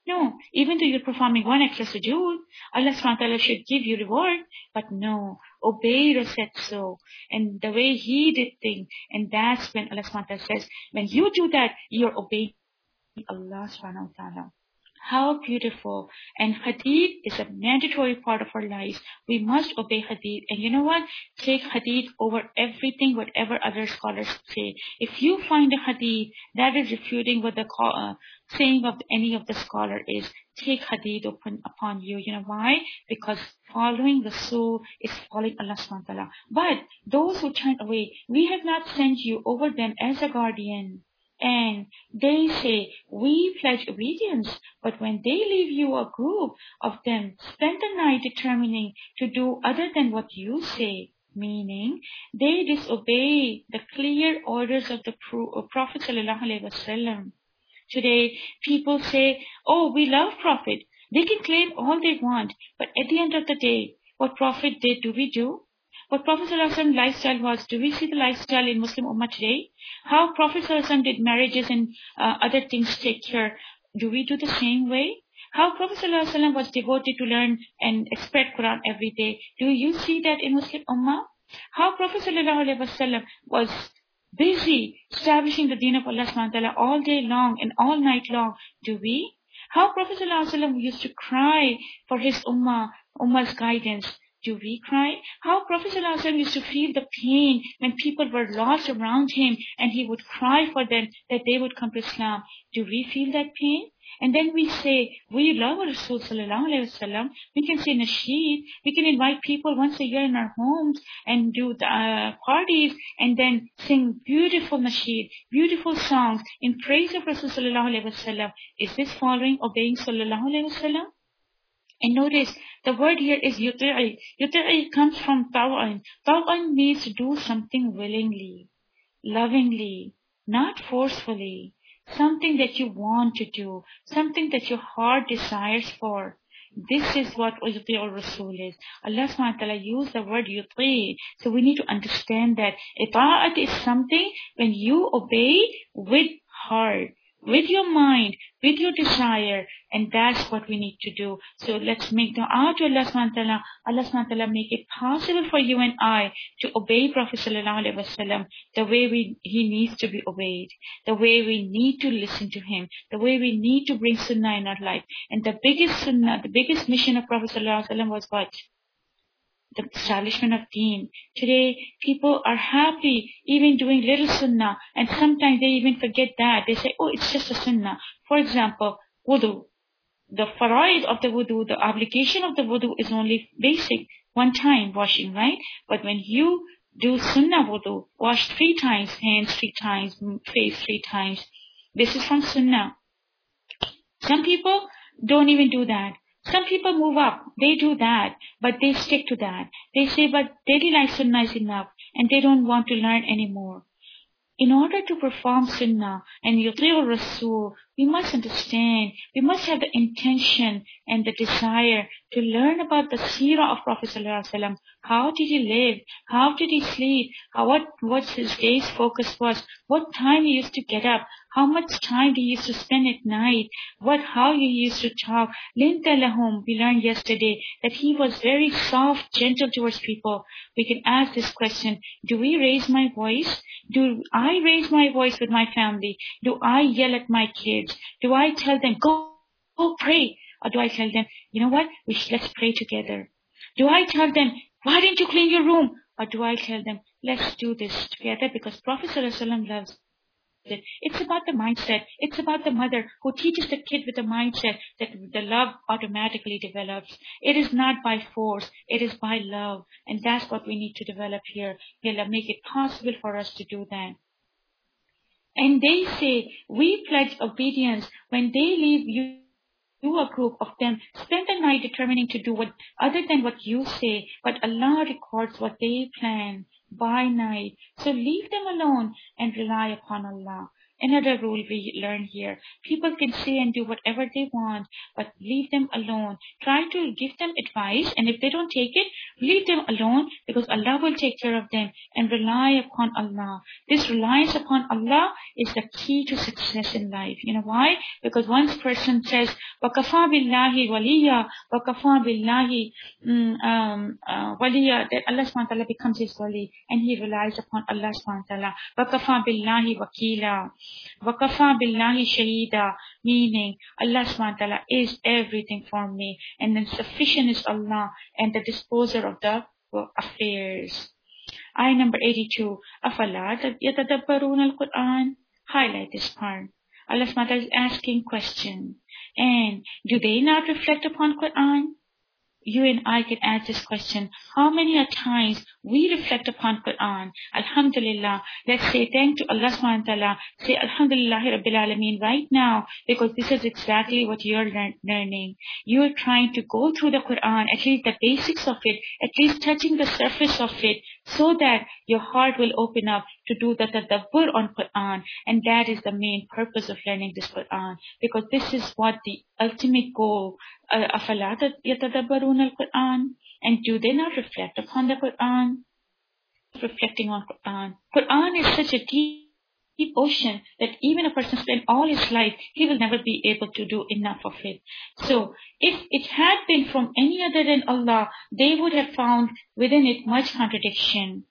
No, even though you're performing one extra sujood, Allah subhanahu wa ta'ala should give you reward. But no, obey the said so. And the way He did things. And that's when Allah subhanahu wa ta'ala says, when you do that, you're obeying Allah subhanahu wa ta'ala. How beautiful. And hadith is a mandatory part of our lives. We must obey hadith. And you know what? Take hadith over everything, whatever other scholars say. If you find a hadith that is refuting what the saying of any of the scholar is, take hadith upon you. You know why? Because following Rasul is following Allah subhanahu wa ta'ala. But those who turn away, we have not sent you over them as a guardian. And they say, we pledge obedience. But when they leave you, a group of them spend the night determining to do other than what you say. Meaning, they disobey the clear orders of the Prophet ﷺ. Today, people say, oh, we love Prophet. They can claim all they want. But at the end of the day, what Prophet did, do we do? What Prophet ﷺ lifestyle was, do we see the lifestyle in Muslim Ummah today? How Prophet ﷺ did marriages and other things take care, do we do the same way? How Prophet ﷺ was devoted to learn and spread Quran every day, do you see that in Muslim Ummah? How Prophet ﷺ was busy establishing the deen of Allah subhanahu wa ta'ala all day long and all night long, do we? How Prophet ﷺ used to cry for his Ummah's guidance, do we cry? How Prophet ﷺ used to feel the pain when people were lost around him and he would cry for them that they would come to Islam. Do we feel that pain? And then we say, we love Rasul sallallahu alayhi wa sallam. We can say nasheed. We can invite people once a year in our homes and do the, parties and then sing beautiful nasheed, beautiful songs in praise of Rasul sallallahu alayhi wa sallam. Is this following, obeying sallallahu alayhi wa sallam? And notice, the word here is yuti'i. Yuti'i comes from taw'an. Taw'an means to do something willingly, lovingly, not forcefully. Something that you want to do, something that your heart desires for. This is what yuti'ur Rasul is. Allah subhanahu wa ta'ala used the word yuti'. So we need to understand that ita'at is something when you obey with heart, with your mind, with your desire, and that's what we need to do. So let's make dua to Allah subhanahu wa ta'ala. Allah subhanahu wa ta'ala make it possible for you and I to obey Prophet sallallahu alaihi wasallam the way he needs to be obeyed, the way we need to listen to him, the way we need to bring sunnah in our life. And the biggest sunnah, the biggest mission of Prophet sallallahu alaihi wasallam was what? The establishment of deen. Today, people are happy even doing little sunnah, and sometimes they even forget that. They say, oh, it's just a sunnah. For example, wudu. The faraid of the wudu, the obligation of the wudu is only basic, one time washing, right? But when you do sunnah wudu, wash 3 times, hands 3 times, face 3 times. This is from sunnah. Some people don't even do that. Some people move up, they do that, but they stick to that. They say, but daily life sunnah is enough, and they don't want to learn anymore. In order to perform sunnah and yuti'ur Rasul, we must understand, we must have the intention and the desire to learn about the seerah of Prophet ﷺ. How did he live? How did he sleep? What his day's focus was? What time he used to get up? How much time he used to spend at night? How he used to talk? Linta lahum, we learned yesterday that he was very soft, gentle towards people. We can ask this question, do we raise my voice? Do I raise my voice with my family? Do I yell at my kids? Do I tell them, go pray? Or do I tell them, you know what, let's pray together? Do I tell them, why didn't you clean your room? Or do I tell them, let's do this together because Prophet ﷺ loves it. It's about the mindset. It's about the mother who teaches the kid with the mindset that the love automatically develops. It is not by force. It is by love. And that's what we need to develop here. Allah make it possible for us to do that. And they say, we pledge obedience when they leave you. A group of them spend the night determining to do what other than what you say, but Allah records what they plan by night. So leave them alone and rely upon Allah. Another rule we learn here. People can say and do whatever they want, but leave them alone. Try to give them advice, and if they don't take it, leave them alone because Allah will take care of them, and rely upon Allah. This reliance upon Allah is the key to success in life. You know why? Because once person says, وَكَفَى بِاللَّهِ وَلِيًّا وَكَفَى بِاللَّهِ waliya, that Allah subhanahu wa ta'ala becomes his wali and he relies upon Allah subhanahu wa ta'ala. وَكَفَى بِاللَّهِ وَكِيلًا وَكَفَى بِاللَّهِ شَهِيدًا, meaning Allah subhanahu wa ta'ala is everything for me, and then sufficient is Allah and the disposer of the affairs. Ayah number 82. أَفَلَا يَتَدَبَّرُونَ الْقُرْآنَ. Highlight this part. Allah subhanahu wa ta'ala is asking question. And do they not reflect upon Quran? You and I can ask this question. How many a times we reflect upon Quran? Alhamdulillah. Let's say thank to Allah subhanahu wa ta'ala. Say Alhamdulillah Rabbil Alameen right now, because this is exactly what you're learning. You're trying to go through the Quran, at least the basics of it, at least touching the surface of it, so that your heart will open up to do the tadabbur on Quran. And that is the main purpose of learning this Quran, because this is what the ultimate goal. أَفَلَا يَتَدَبَّرُونَ الْقُرْآنَ. And do they not reflect upon the Quran? Reflecting on Quran. Quran is such a deep ocean that even a person spend all his life, he will never be able to do enough of it. So if it had been from any other than Allah, they would have found within it much contradiction.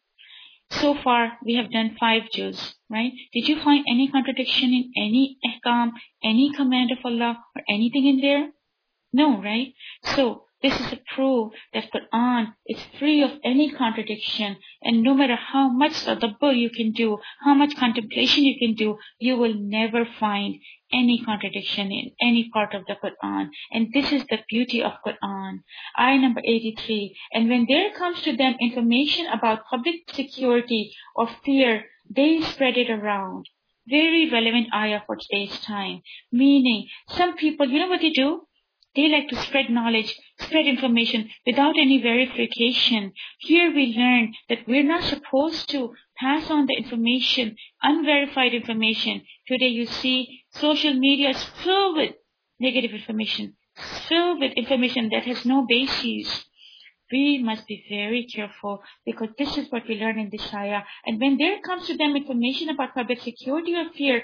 So far, we have done 5 juz, right? Did you find any contradiction in any ihkam, any command of Allah, or anything in there? No, right? So this is a proof that Quran is free of any contradiction, and no matter how much tadabbur you can do, how much contemplation you can do, you will never find any contradiction in any part of the Quran. And this is the beauty of Quran. Ayah number 83. And when there comes to them information about public security or fear, they spread it around. Very relevant ayah for today's time. Meaning, some people, you know what they do? They like to spread knowledge, spread information without any verification. Here we learn that we're not supposed to pass on the information, unverified information. Today you see social media is filled with negative information, filled with information that has no basis. We must be very careful, because this is what we learn in this ayah. And when there comes to them information about public security or fear,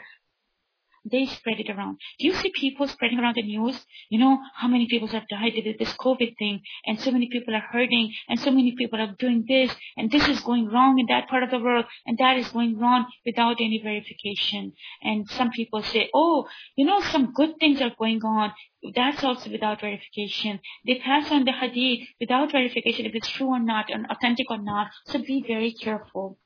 they spread it around. Do you see people spreading around the news? You know how many people have died with this COVID thing, and so many people are hurting, and so many people are doing this, and this is going wrong in that part of the world, and that is going wrong without any verification. And some people say, oh, you know, some good things are going on. That's also without verification. They pass on the hadith without verification if it's true or not, and authentic or not. So be very careful.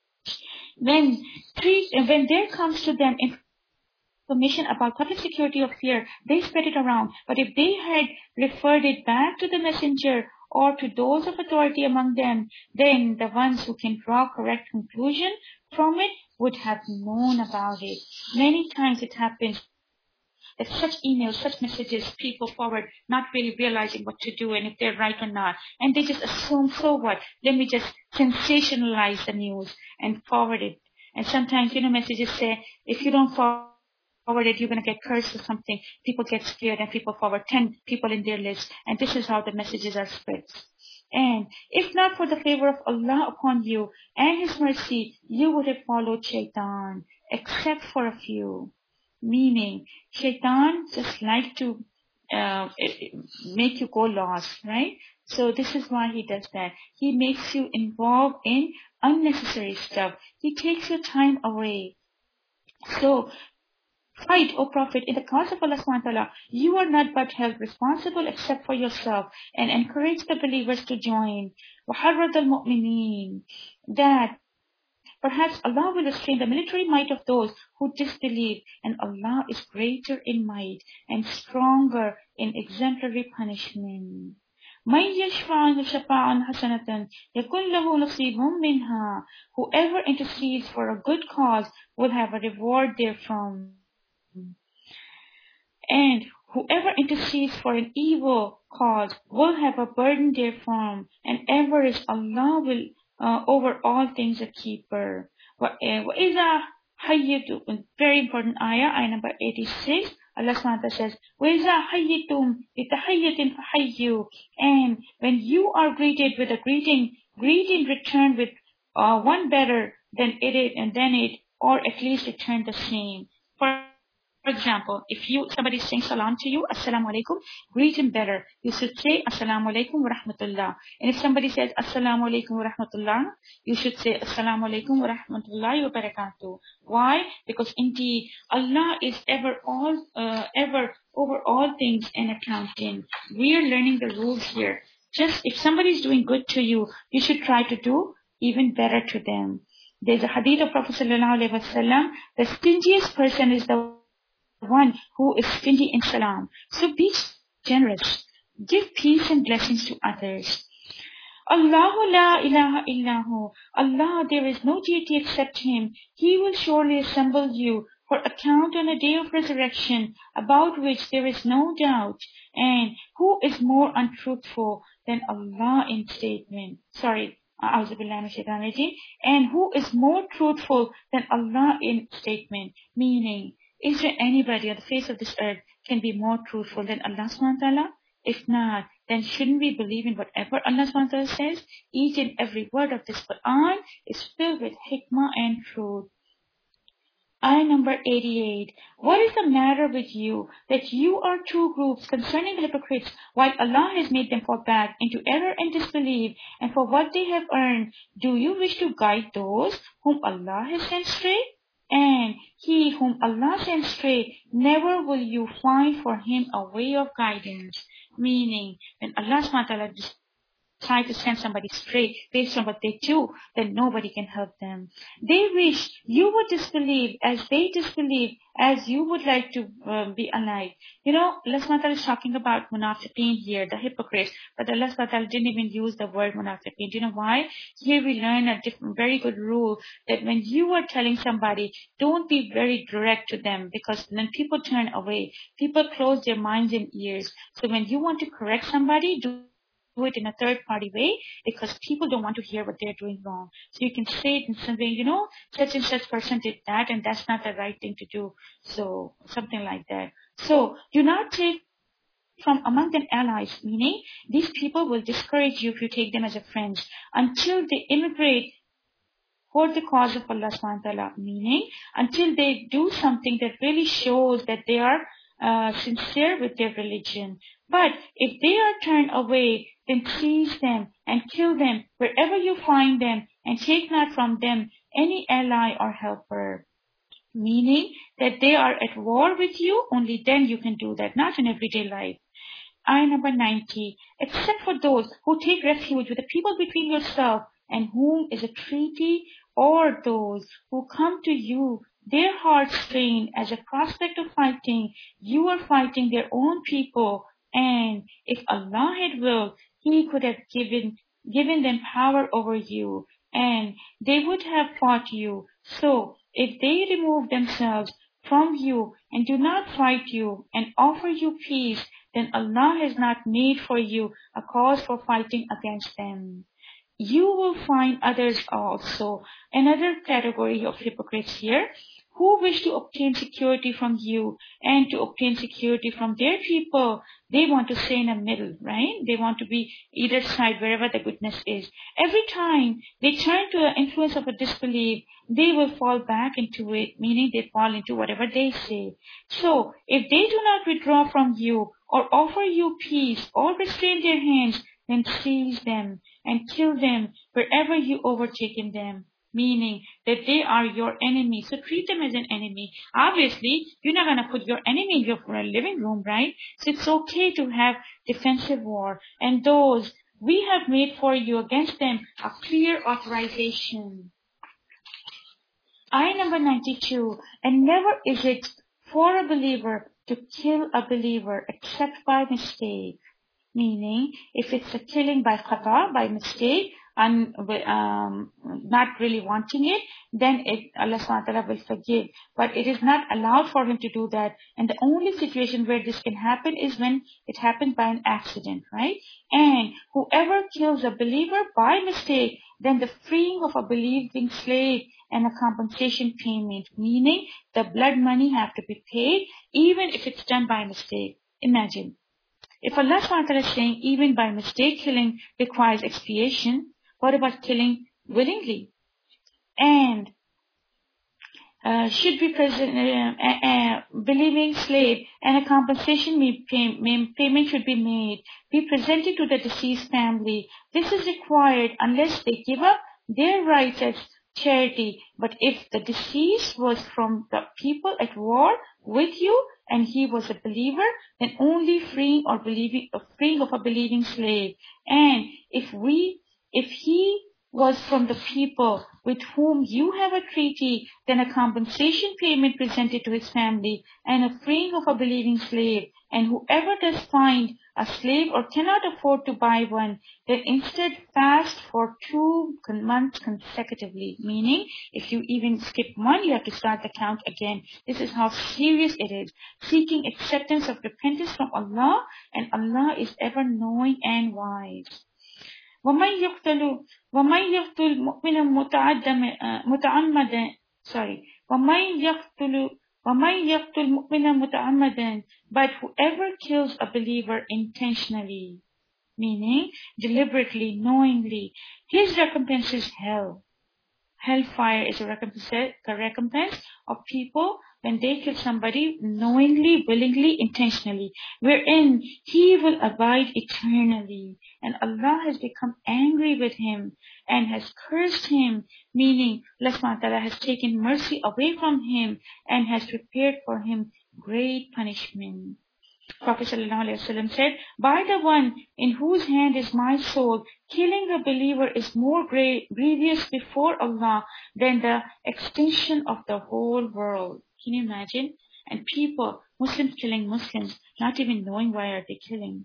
When there comes to them information about public security or fear, they spread it around. But if they had referred it back to the messenger or to those of authority among them, then the ones who can draw correct conclusion from it would have known about it. Many times it happens that such emails, such messages, people forward not really realizing what to do and if they're right or not. And they just assume, so what? Let me just sensationalize the news and forward it. And sometimes, you know, messages say, if you don't forward it, you're going to get cursed or something. People get scared and people forward 10 people in their list. And this is how the messages are spread. And if not for the favor of Allah upon you and His mercy, you would have followed shaitan, except for a few. Meaning, shaitan just like to make you go lost, right? So this is why he does that. He makes you involved in unnecessary stuff. He takes your time away. So, fight, O Prophet, in the cause of Allah subhanahu wa ta'ala. You are not but held responsible except for yourself, and encourage the believers to join. وَحَرَّضَ الْمُؤْمِنِينَ, that perhaps Allah will restrain the military might of those who disbelieve, and Allah is greater in might and stronger in exemplary punishment. مَنْ يَشْفَعَ شَفَاعًا حَسَنَةً يَكُنْ لَهُ نَصِيبٌ مِنْهَا. Whoever intercedes for a good cause will have a reward therefrom. And whoever intercedes for an evil cause will have a burden therefrom, and ever is Allah will over all things a keeper. وَإِذَا حَيِّتُمْ, very important ayah number 86. Allah subhanahu wa ta'ala says, وَإِذَا حَيِّتُمْ بِتَحَيَّةٍ فَحَيُّوا. And when you are greeted with a greeting return with one better than it, or at least return the same. For For example, if somebody is saying salam to you, assalamu alaikum, greet him better. You should say assalamu alaikum wa rahmatullah. And if somebody says assalamu alaikum wa rahmatullah, you should say assalamu alaikum wa rahmatullahi wa barakatuh. Why? Because indeed Allah is ever over all things and accounting. We are learning the rules here. Just if somebody is doing good to you, you should try to do even better to them. There's a hadith of Prophet sallallahu alaihi wasallam. The stingiest person is the one who is stingy in salam. So be generous. Give peace and blessings to others. Allahu la ilaha illahu. Allah, there is no deity except Him. He will surely assemble you for account on a day of resurrection, about which there is no doubt. And who is more untruthful than Allah in statement? And who is more truthful than Allah in statement? Meaning, is there anybody on the face of this earth can be more truthful than Allah subhanahu wa ta'ala? If not, then shouldn't we believe in whatever Allah subhanahu wa ta'ala says? Each and every word of this Quran is filled with hikmah and truth. Ayah number 88. What is the matter with you that you are two groups concerning the hypocrites, while Allah has made them fall back into error and disbelief, and for what they have earned, do you wish to guide those whom Allah has sent astray? And he whom Allah sends astray, never will you find for him a way of guidance. Meaning, when Allah subhanahu wa ta'ala try to send somebody straight based on what they do, then nobody can help them. They wish you would disbelieve as they disbelieve, as you would like to be alive. Allah subhanahu wa ta'ala is talking about munafiqeen here, the hypocrites, but Allah subhanahu wa ta'ala didn't even use the word munafiqeen. Do you know why? Here we learn a very good rule that when you are telling somebody, don't be very direct to them, because then people turn away. People close their minds and ears. So when you want to correct somebody, do it in a third-party way, because people don't want to hear what they're doing wrong. So you can say it in some way, such and such person did that, and that's not the right thing to do. So something like that. So do not take from among them allies, meaning these people will discourage you if you take them as a friend until they immigrate for the cause of Allah subhanahu wa ta'ala, meaning until they do something that really shows that they are sincere with their religion. But if they are turned away, then seize them and kill them wherever you find them, and take not from them any ally or helper. Meaning that they are at war with you, only then you can do that, not in everyday life. Ayah number 90. Except for those who take refuge with the people between yourself and whom is a treaty, or those who come to you, their hearts strained as a prospect of fighting. You are fighting their own people, and if Allah had willed, He could have given them power over you, and they would have fought you. So if they remove themselves from you and do not fight you and offer you peace, then Allah has not made for you a cause for fighting against them. You will find others also, another category of hypocrites here, who wish to obtain security from you and to obtain security from their people. They want to stay in the middle, right? They want to be either side, wherever the goodness is. Every time they turn to the influence of a disbelief, they will fall back into it, meaning they fall into whatever they say. So, if they do not withdraw from you or offer you peace or restrain their hands, then seize them and kill them wherever you overtake in them. Meaning that they are your enemy. So treat them as an enemy. Obviously, you're not going to put your enemy in your living room, right? So it's okay to have defensive war. And those we have made for you against them a clear authorization. Ayah number 92. And never is it for a believer to kill a believer except by mistake. Meaning, if it's a killing by khata, by mistake, and not really wanting it, then Allah subhanahu wa ta'ala will forgive. But it is not allowed for him to do that. And the only situation where this can happen is when it happens by an accident, right? And whoever kills a believer by mistake, then the freeing of a believing slave and a compensation payment, meaning the blood money have to be paid, even if it's done by mistake. Imagine. If Allah subhanahu wa ta'ala is saying even by mistake killing requires expiation, what about killing willingly? And should be present, believing slave, and a compensation payment should be presented to the deceased family. This is required unless they give up their rights as charity. But if the deceased was from the people at war with you and he was a believer, then only freeing of a believing slave. And if he was from the people with whom you have a treaty, then a compensation payment presented to his family, and a freeing of a believing slave. And whoever does find a slave or cannot afford to buy one, then instead fast for 2 months consecutively. Meaning, if you even skip one, you have to start the count again. This is how serious it is. Seeking acceptance of repentance from Allah, and Allah is ever knowing and wise. وَمَنْ يَقْتُلْ مُؤْمِنًا مُتَعَمَّدًا وَمَنْ يَقْتُلْ مُؤْمِنًا مُتَعَمَّدًا, but whoever kills a believer intentionally, meaning deliberately, knowingly, his recompense is hell. Hellfire is a recompense of people when they kill somebody knowingly, willingly, intentionally, wherein he will abide eternally. And Allah has become angry with him and has cursed him, meaning Allah subhanahu wa ta'ala has taken mercy away from him and has prepared for him great punishment. Prophet ﷺ said, by the one in whose hand is my soul, killing a believer is more grievous before Allah than the extinction of the whole world. Can you imagine? And people, Muslims killing Muslims, not even knowing why are they killing.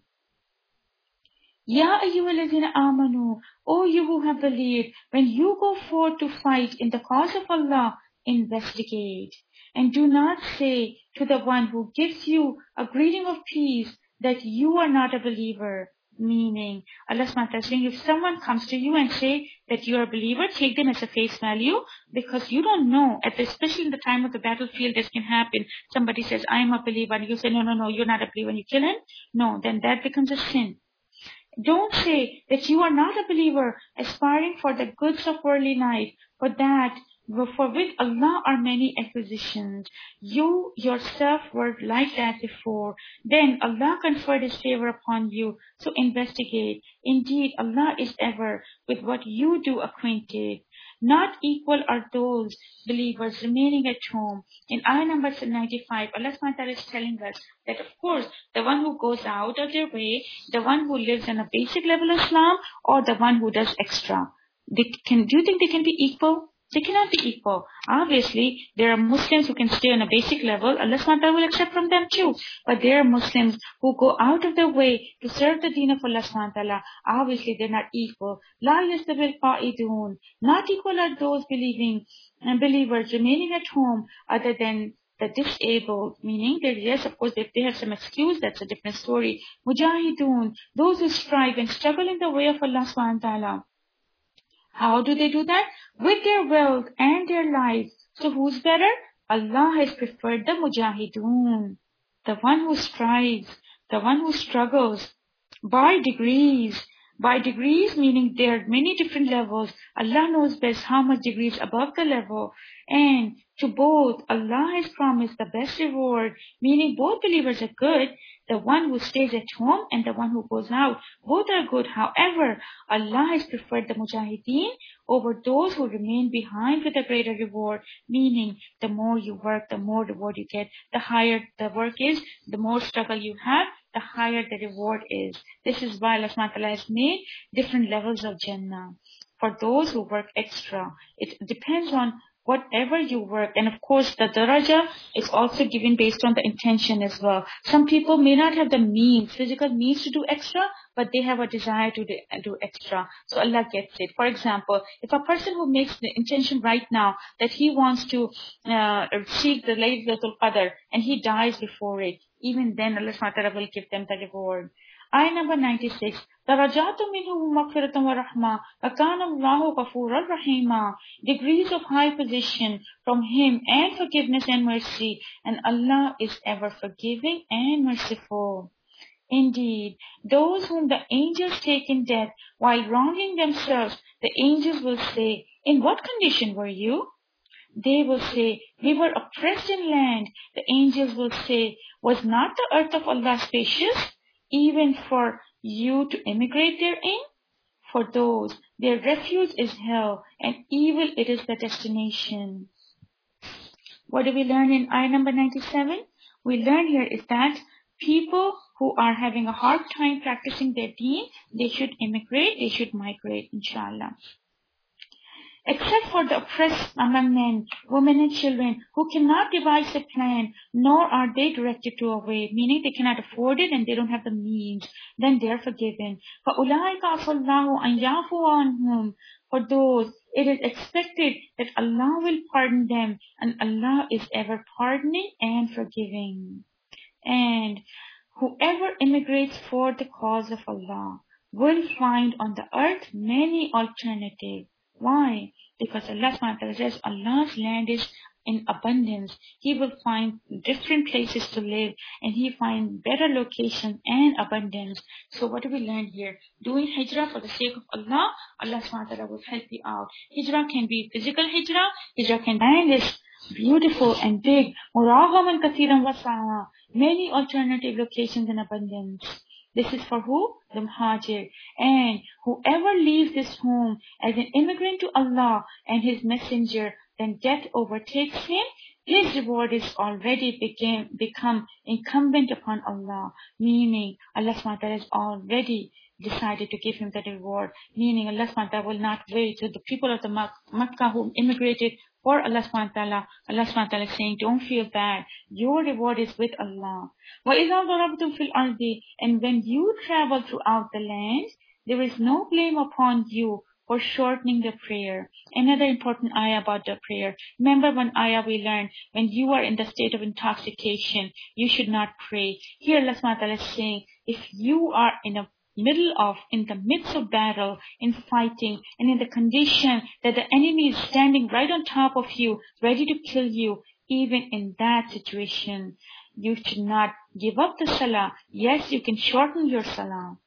Ya ayyuhalladhina amanu, O you who have believed, when you go forth to fight in the cause of Allah, investigate. And do not say to the one who gives you a greeting of peace that you are not a believer. Meaning, Allah subhanahu wa ta'ala is saying, if someone comes to you and say that you are a believer, take them as a face value, because you don't know, especially in the time of the battlefield, this can happen. Somebody says, I am a believer, and you say, no, you're not a believer, and you kill him. No, then that becomes a sin. Don't say that you are not a believer, aspiring for the goods of worldly life, for with Allah are many acquisitions. You yourself were like that before. Then Allah conferred His favor upon you. So investigate. Indeed, Allah is ever with what you do acquainted. Not equal are those believers remaining at home. In ayah number 95, Allah SWT is telling us that, of course, the one who goes out of their way, the one who lives on a basic level of Islam, or the one who does extra. Do you think they can be equal? They cannot be equal. Obviously, there are Muslims who can stay on a basic level. Allah SWT will accept from them too. But there are Muslims who go out of their way to serve the deen of Allah SWT. Obviously, they're not equal. La yastabil qa'idun. Not equal are those believers remaining at home other than the disabled, meaning that yes, of course, if they have some excuse, that's a different story. Mujahidun, those who strive and struggle in the way of Allah SWT. How do they do that? With their wealth and their lives. So who's better? Allah has preferred the mujahidun, the one who strives, the one who struggles by degrees. By degrees, meaning there are many different levels. Allah knows best how much degrees above the level. And to both, Allah has promised the best reward, meaning both believers are good. The one who stays at home and the one who goes out, both are good. However, Allah has preferred the mujahideen over those who remain behind with a greater reward, meaning the more you work, the more reward you get. The higher the work is, the more struggle you have, the higher the reward is. This is why Allah SWT has made different levels of Jannah for those who work extra. It depends on whatever you work. And of course, the daraja is also given based on the intention as well. Some people may not have the physical means to do extra, but they have a desire to do extra. So Allah gets it. For example, if a person who makes the intention right now that he wants to seek the Laylatul Qadr and he dies before it, even then Allah SWT will give them the reward. Ayah number 96. دَرَجَاتٌ مِّنْهُ مَغْفِرَةٌ وَرَحْمَةٌ وَكَانَ اللَّهُ غَفُورًا رَحِيمًا. Degrees of high position from Him and forgiveness and mercy. And Allah is ever forgiving and merciful. Indeed, those whom the angels take in death while wronging themselves, the angels will say, in what condition were you? They will say, we were oppressed in land. The angels will say, was not the earth of Allah spacious, even for you to immigrate therein? For those, their refuge is hell, and evil it is the destination. What do we learn in ayah number 97? We learn here is that people who are having a hard time practicing their deen, they should immigrate, they should migrate, inshallah. Except for the oppressed among men, women and children who cannot devise a plan, nor are they directed to a way, meaning they cannot afford it and they don't have the means, then they are forgiven. فَأُولَٰئِكَ عَسَى اللَّهُ أَن يَعْفُوَ عَنْهُمْ. For those, it is expected that Allah will pardon them, and Allah is ever pardoning and forgiving. And whoever immigrates for the cause of Allah will find on the earth many alternatives. Why? Because Allah subhanahu wa ta'ala says Allah's land is in abundance. He will find different places to live, and He find better location and abundance. So what do we learn here? Doing hijrah for the sake of Allah, Allah subhanahu wa ta'ala will help you out. Hijrah can be physical hijrah. Hijrah can be this beautiful and big. Muraghaman kathiran wasa'a. Many alternative locations in abundance. This is for who? The muhajir. And whoever leaves this home as an immigrant to Allah and His messenger, then death overtakes him, his reward is already become incumbent upon Allah. Meaning, Allah subhanahu wa ta'ala has already decided to give him the reward. Meaning, Allah subhanahu wa ta'ala will not wait. So the people of the Makkah who immigrated for Allah subhanahu wa ta'ala, Allah subhanahu wa ta'ala is saying, don't feel bad. Your reward is with Allah. وَإِذَا ضَرَبْتُمْ فِي الْأَرْضِ. And when you travel throughout the land, there is no blame upon you for shortening the prayer. Another important ayah about the prayer. Remember one ayah we learned, when you are in the state of intoxication, you should not pray. Here Allah subhanahu wa ta'ala is saying, if you are in the midst of battle, in fighting, and in the condition that the enemy is standing right on top of you, ready to kill you, even in that situation, you should not give up the salah. Yes, you can shorten your salah.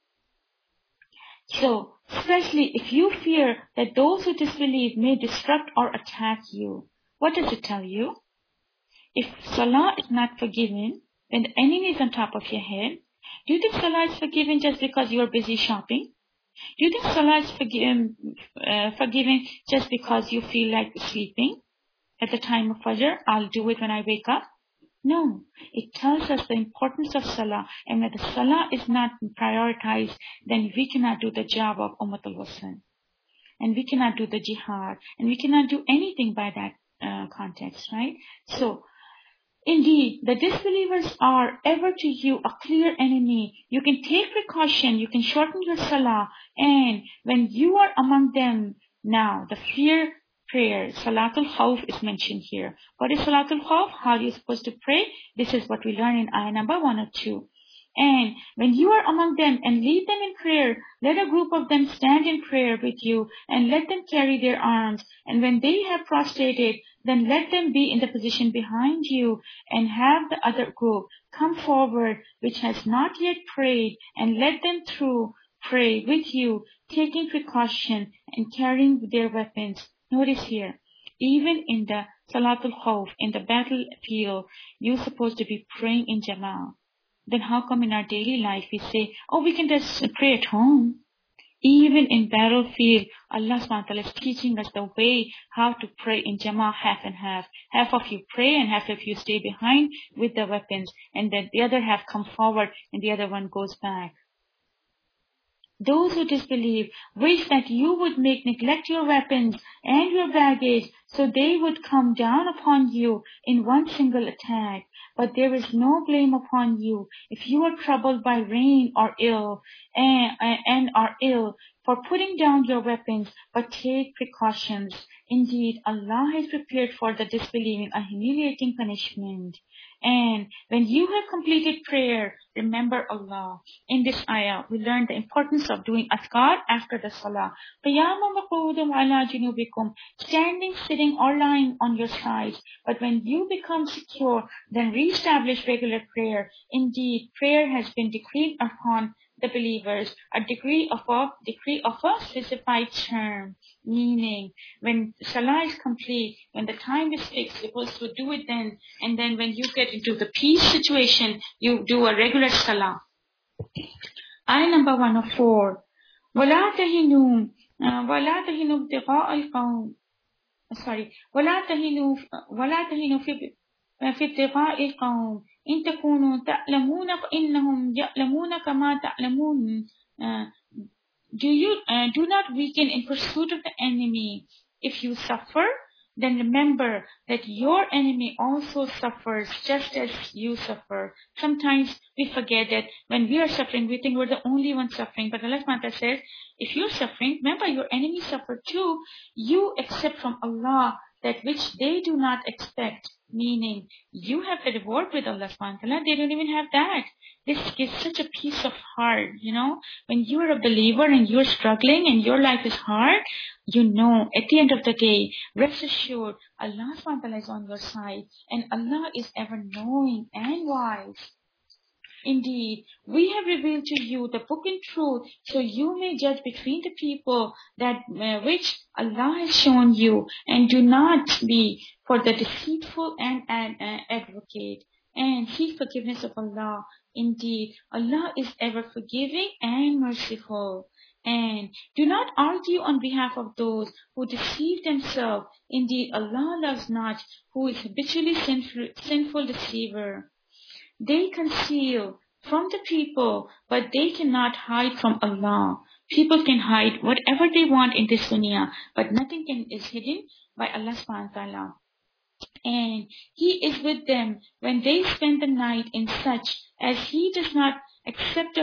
So, especially if you fear that those who disbelieve may disrupt or attack you. What does it tell you? If salah is not forgiven, when the enemy is on top of your head, do you think salah is forgiven just because you are busy shopping? Do you think salah is forgiven just because you feel like sleeping at the time of Fajr? I'll do it when I wake up. No, it tells us the importance of salah, and when the salah is not prioritized, then we cannot do the job of Ummatul Wasl, and we cannot do the jihad, and we cannot do anything by that context, right? So, indeed, the disbelievers are ever to you a clear enemy. You can take precaution, you can shorten your salah, and when you are among them, now the fear prayer, Salatul Khawf is mentioned here. What is Salatul Khawf? How are you supposed to pray? This is what we learn in ayah number 102. And when you are among them and lead them in prayer, let a group of them stand in prayer with you and let them carry their arms. And when they have prostrated, then let them be in the position behind you and have the other group come forward which has not yet prayed, and let them through pray with you, taking precaution and carrying their weapons. Notice here, even in the Salatul Khawf, in the battlefield, you're supposed to be praying in Jama'ah. Then how come in our daily life we say, oh, we can just pray at home? Even in battlefield, Allah subhanahu wa ta'ala is teaching us the way how to pray in Jama'ah, half and half. Half of you pray and half of you stay behind with the weapons, and then the other half come forward and the other one goes back. Those who disbelieve wish that you would neglect your weapons and your baggage, so they would come down upon you in one single attack. But there is no blame upon you if you are troubled by rain or ill and are ill for putting down your weapons, but take precautions. Indeed, Allah has prepared for the disbelieving a humiliating punishment. And when you have completed prayer, remember Allah. In this ayah, we learn the importance of doing azkar after the salah. Standing, sitting, or lying on your sides. But when you become secure, then reestablish regular prayer. Indeed, prayer has been decreed upon the believers a decree of a specified term, meaning when salah is complete, when the time is fixed, you're supposed to do it then, and then when you get into the peace situation, you do a regular salah. Ayah number 104. وَلَا تَهِنُوا ابْتِغَاءَ الْقَوْمِ ولا تهنوا في ابتغاء القوم إن تكونوا تعلمون فإنهم يعلمون كما تعلمون. Do not weaken in pursuit of the enemy. If you suffer, then remember that your enemy also suffers just as you suffer. Sometimes we forget that when we are suffering, we think we're the only one suffering. But Allah SWT says, if you're suffering, remember your enemy suffered too. You accept from Allah that which they do not expect. Meaning, you have the reward with Allah SWT. They don't even have that. This gives such a peace of heart, When you are a believer and you're struggling and your life is hard, at the end of the day, rest assured, Allah SWT is on your side. And Allah is ever knowing and wise. Indeed, we have revealed to you the book in truth, so you may judge between the people that which Allah has shown you, and do not be for the deceitful and advocate, and seek forgiveness of Allah. Indeed, Allah is ever forgiving and merciful. And do not argue on behalf of those who deceive themselves. Indeed, Allah loves not who is habitually sinful deceiver. They conceal from the people, but they cannot hide from Allah. People can hide whatever they want in this dunya, but nothing is hidden by Allah subhanahu wa ta'ala. And He is with them when they spend the night in such as He does not accept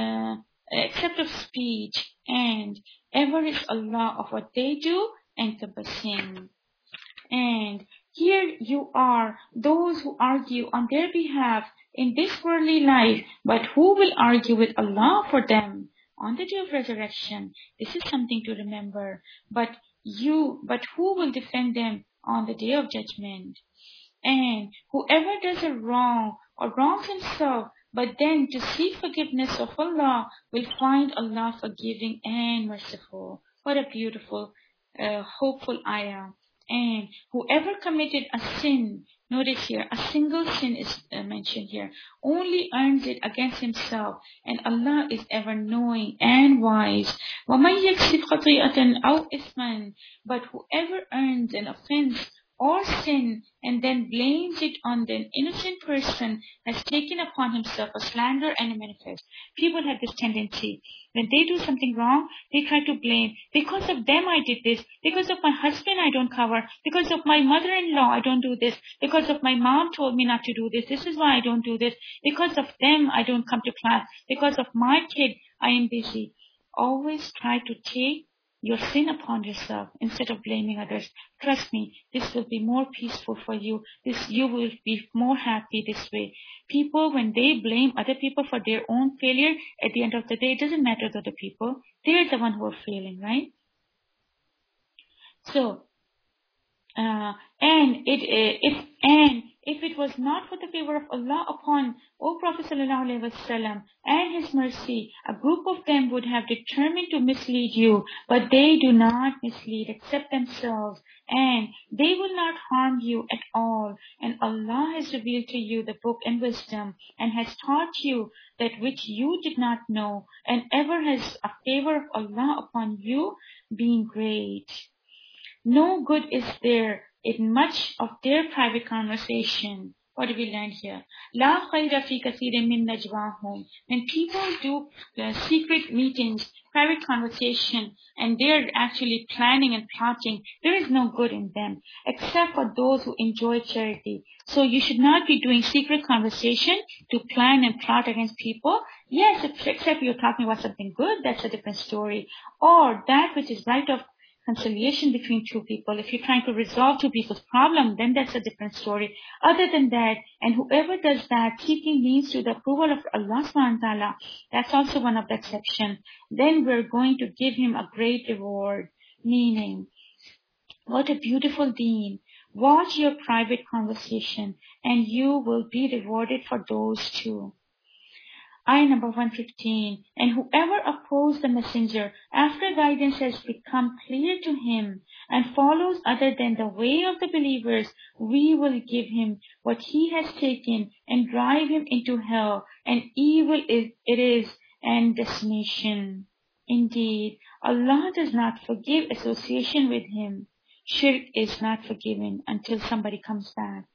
of speech, and ever is Allah of what they do and Tabasim. And here you are, those who argue on their behalf in this worldly life, but who will argue with Allah for them on the day of resurrection? This is something to remember. But who will defend them on the day of judgment? And whoever does a wrong or wrongs himself, but then to seek forgiveness of Allah, will find Allah forgiving and merciful. What a beautiful, hopeful ayah. And whoever committed a sin, notice here, a single sin is mentioned here, only earns it against himself, and Allah is ever knowing and wise. وَمَنْ يَكْسِبْ خَطِيئَةً أَوْ إِثْمًا. But whoever earns an offense or sin and then blames it on the innocent person has taken upon himself a slander and a manifest. People have this tendency. When they do something wrong, they try to blame. Because of them I did this. Because of my husband I don't cover. Because of my mother-in-law I don't do this. Because of my mom told me not to do this. This is why I don't do this. Because of them I don't come to class. Because of my kid I am busy. Always try to take your sin upon yourself instead of blaming others. Trust me, this will be more peaceful for you. You will be more happy this way. People, when they blame other people for their own failure, at the end of the day, it doesn't matter to the people. They're the one who are failing, right? So, if it was not for the favor of Allah upon O Prophet ﷺ and His mercy, a group of them would have determined to mislead you, but they do not mislead except themselves, and they will not harm you at all. And Allah has revealed to you the book and wisdom, and has taught you that which you did not know, and ever has a favor of Allah upon you being great. No good is there in much of their private conversation. What do we learn here? La khayra fi kathirin min najwahum. When people do secret meetings, private conversation, and they're actually planning and plotting, there is no good in them, except for those who enjoy charity. So you should not be doing secret conversation to plan and plot against people. Yes, except you're talking about something good, that's a different story. Or that which is right of conciliation between two people. If you're trying to resolve two people's problem, then that's a different story. Other than that, and whoever does that, seeking means to the approval of Allah subhanahu wa ta'ala, that's also one of the exceptions. Then we're going to give him a great reward. Meaning, what a beautiful deen. Watch your private conversation, and you will be rewarded for those too. Ayah number 115. And whoever opposes the messenger after guidance has become clear to him and follows other than the way of the believers, we will give him what he has taken and drive him into hell, and evil it is and destination. Indeed, Allah does not forgive association with him. Shirk is not forgiven until somebody comes back.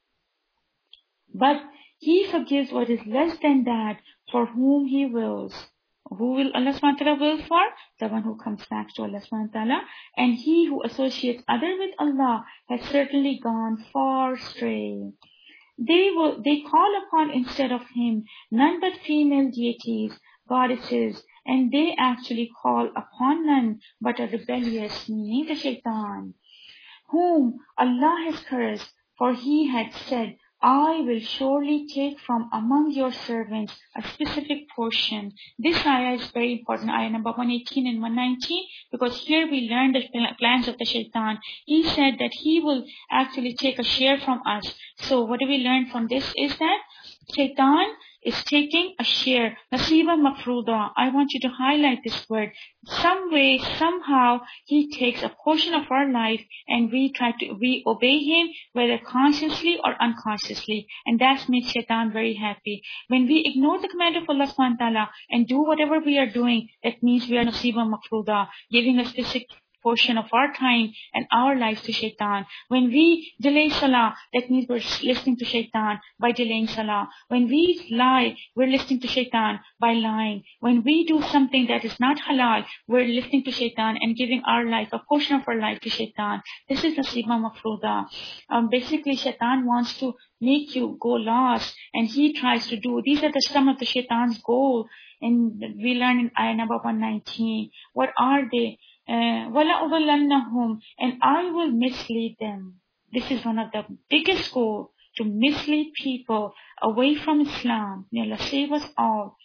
But He forgives what is less than that for whom He wills. Who will Allah subhanahu wa ta'ala will for? The one who comes back to Allah subhanahu wa ta'ala. And he who associates other with Allah has certainly gone far astray. They call upon instead of Him none but female deities, goddesses, and they actually call upon none but a rebellious, meaning the shaitan, whom Allah has cursed, for He had said, I will surely take from among your servants a specific portion. This ayah is very important, ayah number 118 and 119, because here we learn the plans of the shaitan. He said that he will actually take a share from us. So what do we learn from this is that shaitan is taking a share, nasiba mafruda. I want you to highlight this word. Some way, somehow, he takes a portion of our life and we obey him, whether consciously or unconsciously. And that makes shaitan very happy. When we ignore the command of Allah subhanahu wa ta'ala and do whatever we are doing, that means we are nasiba mafruda, giving a specific portion of our time and our lives to shaitan. When we delay salah, that means we're listening to shaitan by delaying salah. When we lie, we're listening to shaitan by lying. When we do something that is not halal, we're listening to shaitan and giving our life, a portion of our life to shaitan. This is nasiba mafruda. Basically, shaitan wants to make you go lost, and he tries to do. These are some of the shaitan's goals, and we learn in ayah number 119. What are they? وَلَأُضِلَّنَّهُمْ, and I will mislead them. This is one of the biggest goals, to mislead people away from Islam. May Allah save us all.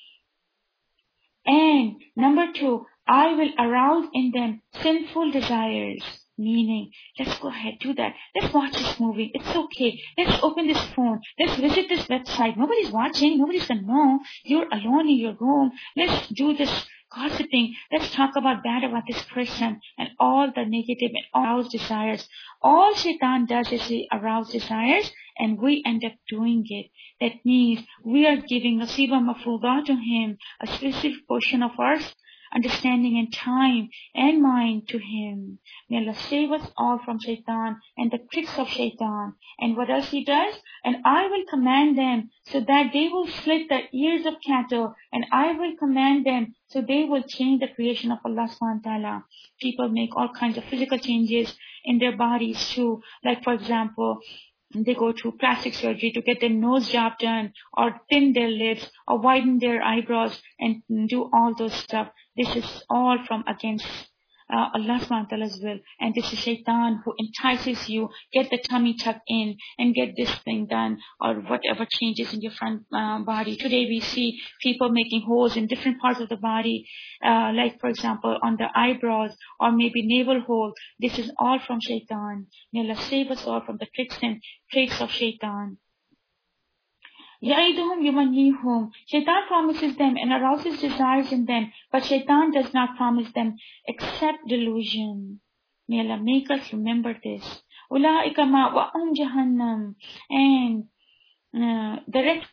And number 2, I will arouse in them sinful desires. Meaning, let's go ahead, do that. Let's watch this movie. It's okay. Let's open this phone. Let's visit this website. Nobody's watching. Nobody's gonna know. You're alone in your room. Let's do this gossiping. Let's talk about bad about this person and all the negative and all desires. All shaitan does is he arouse desires and we end up doing it. That means we are giving nasiba mafruda to him, a specific portion of our understanding and time and mind to him. May Allah save us all from shaitan and the tricks of shaitan. And what else he does? And I will command them so that they will slit the ears of cattle, and I will command them so they will change the creation of Allah subhanahu wa ta'ala. People make all kinds of physical changes in their bodies too. Like for example, they go to plastic surgery to get their nose job done, or thin their lips, or widen their eyebrows, and do all those stuff. This is all from against Allah subhanahu wa ta'ala's will. And this is shaitan who entices you, get the tummy tucked in and get this thing done, or whatever changes in your front body. Today we see people making holes in different parts of the body, like for example on the eyebrows or maybe navel hole. This is all from shaitan. May Allah save us all from the tricks and traits of shaitan. يَعِدُهُمْ يُمَنِّيهُمْ. Shaitan promises them and arouses desires in them, but shaitan does not promise them except delusion. May Allah make us remember this. أُولَٰئِكَ مَأْوَاهُمْ جَهَنَّمْ. And direct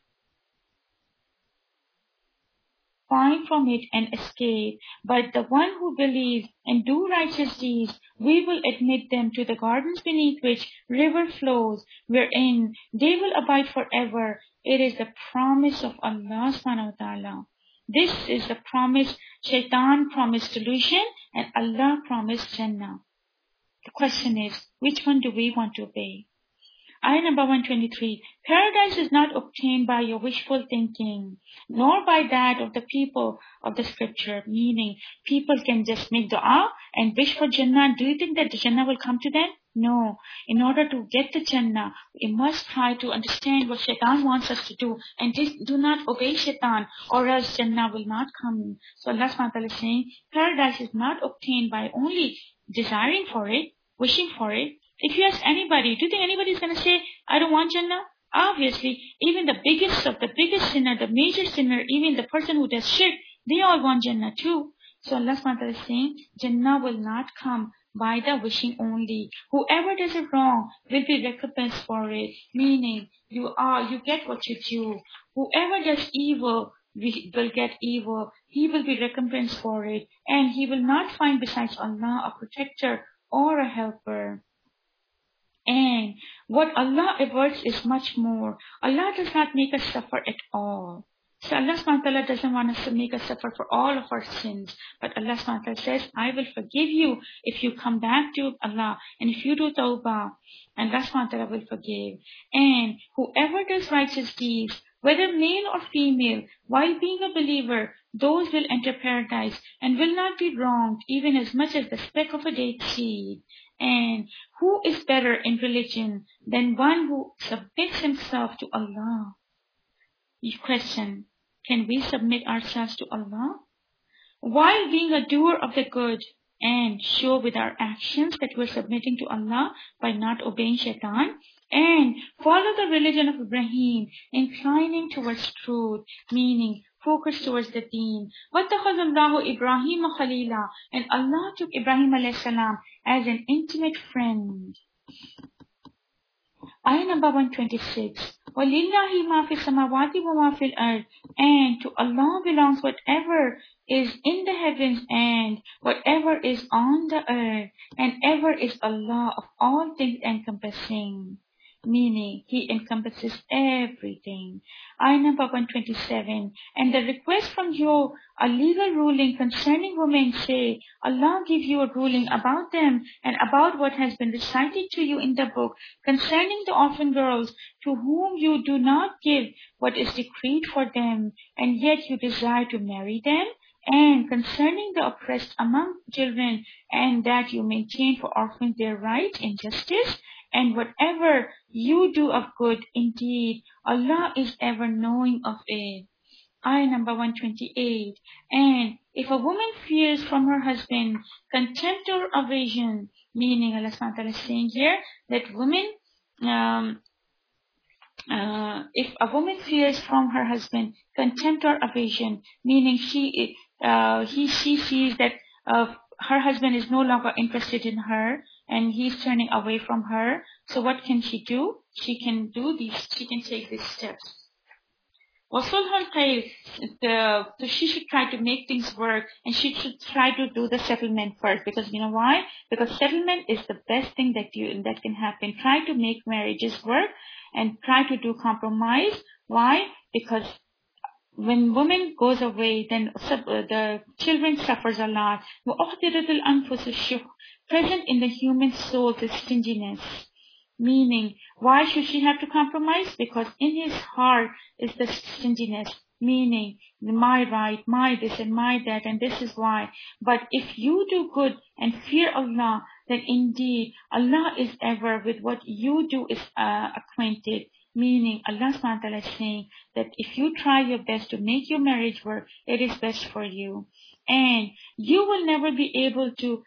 find from it and escape. But the one who believes and do righteous deeds, we will admit them to the gardens beneath which river flows, wherein they will abide forever. It is the promise of Allah subhanahu wa ta'ala. This is the promise. Shaitan promised delusion and Allah promised Jannah. The question is, which one do we want to obey? Ayah number 123. Paradise is not obtained by your wishful thinking, nor by that of the people of the scripture. Meaning, people can just make dua and wish for Jannah. Do you think that the Jannah will come to them? No. In order to get the Jannah, we must try to understand what shaitan wants us to do. And do not obey shaitan, or else Jannah will not come. So Allah subhanahu wa ta'ala is saying, paradise is not obtained by only desiring for it, wishing for it. If you ask anybody, do you think anybody is going to say, I don't want Jannah? Obviously, even the biggest of the biggest sinner, the major sinner, even the person who does shirk, they all want Jannah too. So Allah subhanahu wa ta'ala is saying, Jannah will not come by the wishing only. Whoever does it wrong will be recompensed for it. Meaning, you get what you do. Whoever does evil will get evil. He will be recompensed for it. And he will not find besides Allah a protector or a helper. And what Allah averts is much more. Allah does not make us suffer at all. So Allah subhanahu wa ta'ala doesn't want us to make us suffer for all of our sins. But Allah subhanahu wa ta'ala says, I will forgive you if you come back to Allah. And if you do tawbah, and Allah subhanahu wa ta'ala will forgive. And whoever does righteous deeds, whether male or female, while being a believer, those will enter paradise and will not be wronged even as much as the speck of a date seed. And who is better in religion than one who submits himself to Allah? You question, can we submit ourselves to Allah? While being a doer of the good and show with our actions that we're submitting to Allah by not obeying shaitan, and follow the religion of Ibrahim, inclining towards truth, meaning focus towards the deen. وَاتَّخَذَ اللَّهُ إِبْرَاهِيمَ خَلِيلًا, and Allah took Ibrahim alayhi salam as an intimate friend. Ayah number 126. وَلِلَّهِ مَا فِي السَّمَاوَاتِ وَمَا فِي الْأَرْضِ, and to Allah belongs whatever is in the heavens and whatever is on the earth, and ever is Allah of all things encompassing. Meaning, He encompasses everything. Ayah number 127. And the request from you a legal ruling concerning women, say, Allah give you a ruling about them and about what has been recited to you in the book concerning the orphan girls to whom you do not give what is decreed for them, and yet you desire to marry them, and concerning the oppressed among children, and that you maintain for orphans their rights in justice, and whatever you do of good, indeed, Allah is ever knowing of it. Ayah number 128. And if a woman fears from her husband contempt or aversion, meaning Allah subhanahu wa ta'ala is saying here that if a woman fears from her husband contempt or aversion, meaning she sees that her husband is no longer interested in her and he's turning away from her. So what can she do? She can take these steps. So she should try to make things work, and she should try to do the settlement first, because you know why? Because settlement is the best thing that can happen. Try to make marriages work and try to do compromise. Why? Because when woman goes away, then the children suffers a lot. Present in the human soul is stinginess. Meaning, why should she have to compromise? Because in his heart is the stinginess. Meaning, my right, my this and my that, and this is why. But if you do good and fear Allah, then indeed Allah is ever with what you do is acquainted. Meaning, Allah subhanahu wa ta'ala is saying that if you try your best to make your marriage work, it is best for you. And you will never be able to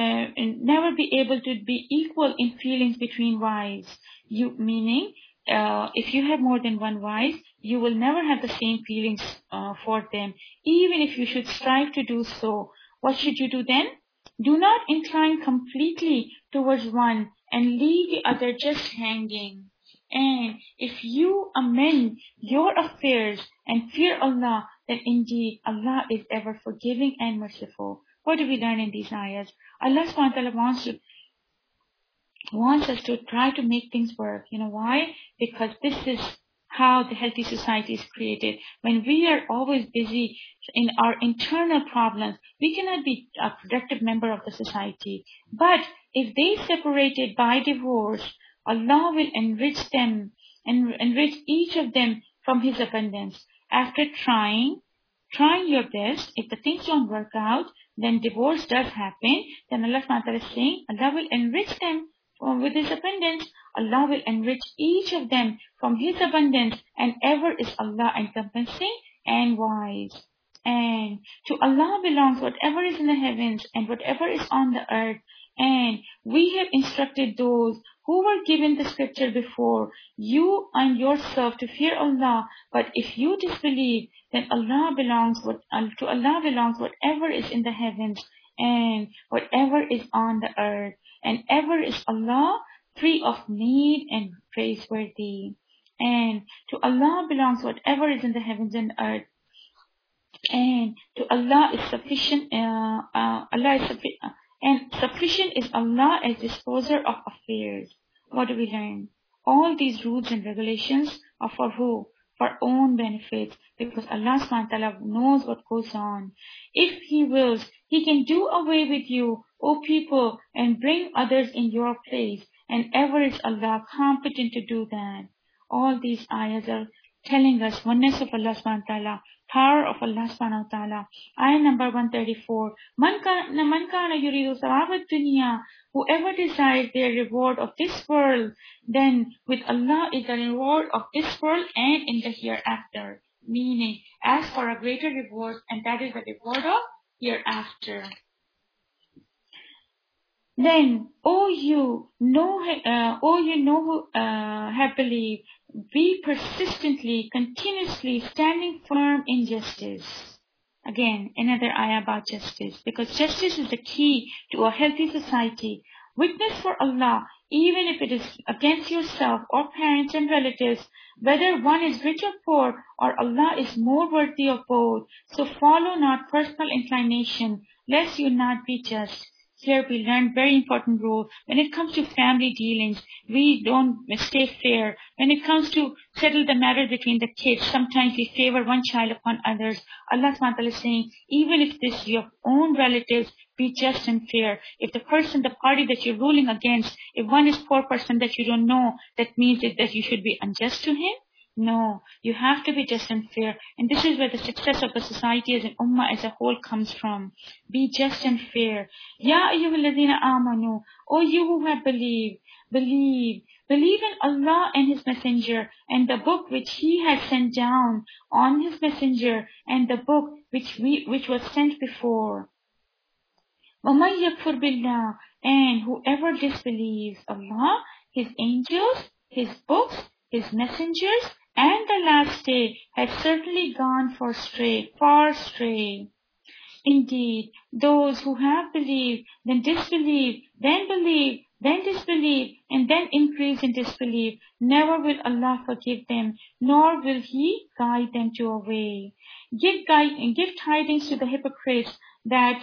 be equal in feelings between wives. Meaning, if you have more than one wife, you will never have the same feelings for them, even if you should strive to do so. What should you do then? Do not incline completely towards one and leave the other just hanging. And if you amend your affairs and fear Allah, then indeed Allah is ever forgiving and merciful. What do we learn in these ayahs? Allah subhanahu wa ta'ala wants us to try to make things work. You know why? Because this is how the healthy society is created. When we are always busy in our internal problems, we cannot be a productive member of the society. But if they separated by divorce, Allah will enrich them and enrich each of them from His abundance. After trying your best, if the things don't work out, then divorce does happen, then Allah subhanahu wa ta'ala is saying, Allah will enrich them with His abundance. Allah will enrich each of them from His abundance, and ever is Allah encompassing and wise. And to Allah belongs whatever is in the heavens and whatever is on the earth. And we have instructed those who were given the scripture before you and yourself to fear Allah. But if you disbelieve, then to Allah belongs whatever is in the heavens and whatever is on the earth. And ever is Allah free of need and praiseworthy. And to Allah belongs whatever is in the heavens and earth. And to Allah is sufficient. And sufficient is Allah as disposer of affairs. What do we learn? All these rules and regulations are for who? For our own benefits, because Allah subhanahu wa ta'ala knows what goes on. If He wills, He can do away with you, O people, and bring others in your place. And ever is Allah competent to do that. All these ayahs are telling us oneness of Allah subhanahu wa ta'ala, power of Allah subhanahu wa ta'ala. Ayah number 134. Man kana yuridu thawab dunya. Whoever desires their reward of this world, then with Allah is the reward of this world and in the hereafter. Meaning, as for a greater reward, and that is the reward of hereafter. Then, O you know who have believed, be persistently, continuously standing firm in justice. Again, another ayah about justice, because justice is the key to a healthy society. Witness for Allah, even if it is against yourself or parents and relatives, whether one is rich or poor, or Allah is more worthy of both. So follow not personal inclination, lest you not be just. Here we learn very important rule. When it comes to family dealings, we don't stay fair. When it comes to settle the matter between the kids, sometimes we favor one child upon others. Allah subhanahu wa ta'ala is saying, even if this is your own relatives, be just and fair. If the party that you're ruling against, if one is poor person that you don't know, that means that you should be unjust to him? No, you have to be just and fair. And this is where the success of the society as an ummah as a whole comes from. Be just and fair. Ya ayyuhalladhina amanu. O you who have believed, believe in Allah and His Messenger, and the book which He has sent down on His Messenger, and the book which was sent before. وَمَنْ يَكْفُرْ بِاللَّهِ. And whoever disbelieves Allah, His angels, His books, His messengers, and the last day has certainly gone far astray. Indeed, those who have believed, then disbelieve, then believe, then disbelieve, and then increase in disbelief, never will Allah forgive them, nor will He guide them to a way. Give tidings to the hypocrites that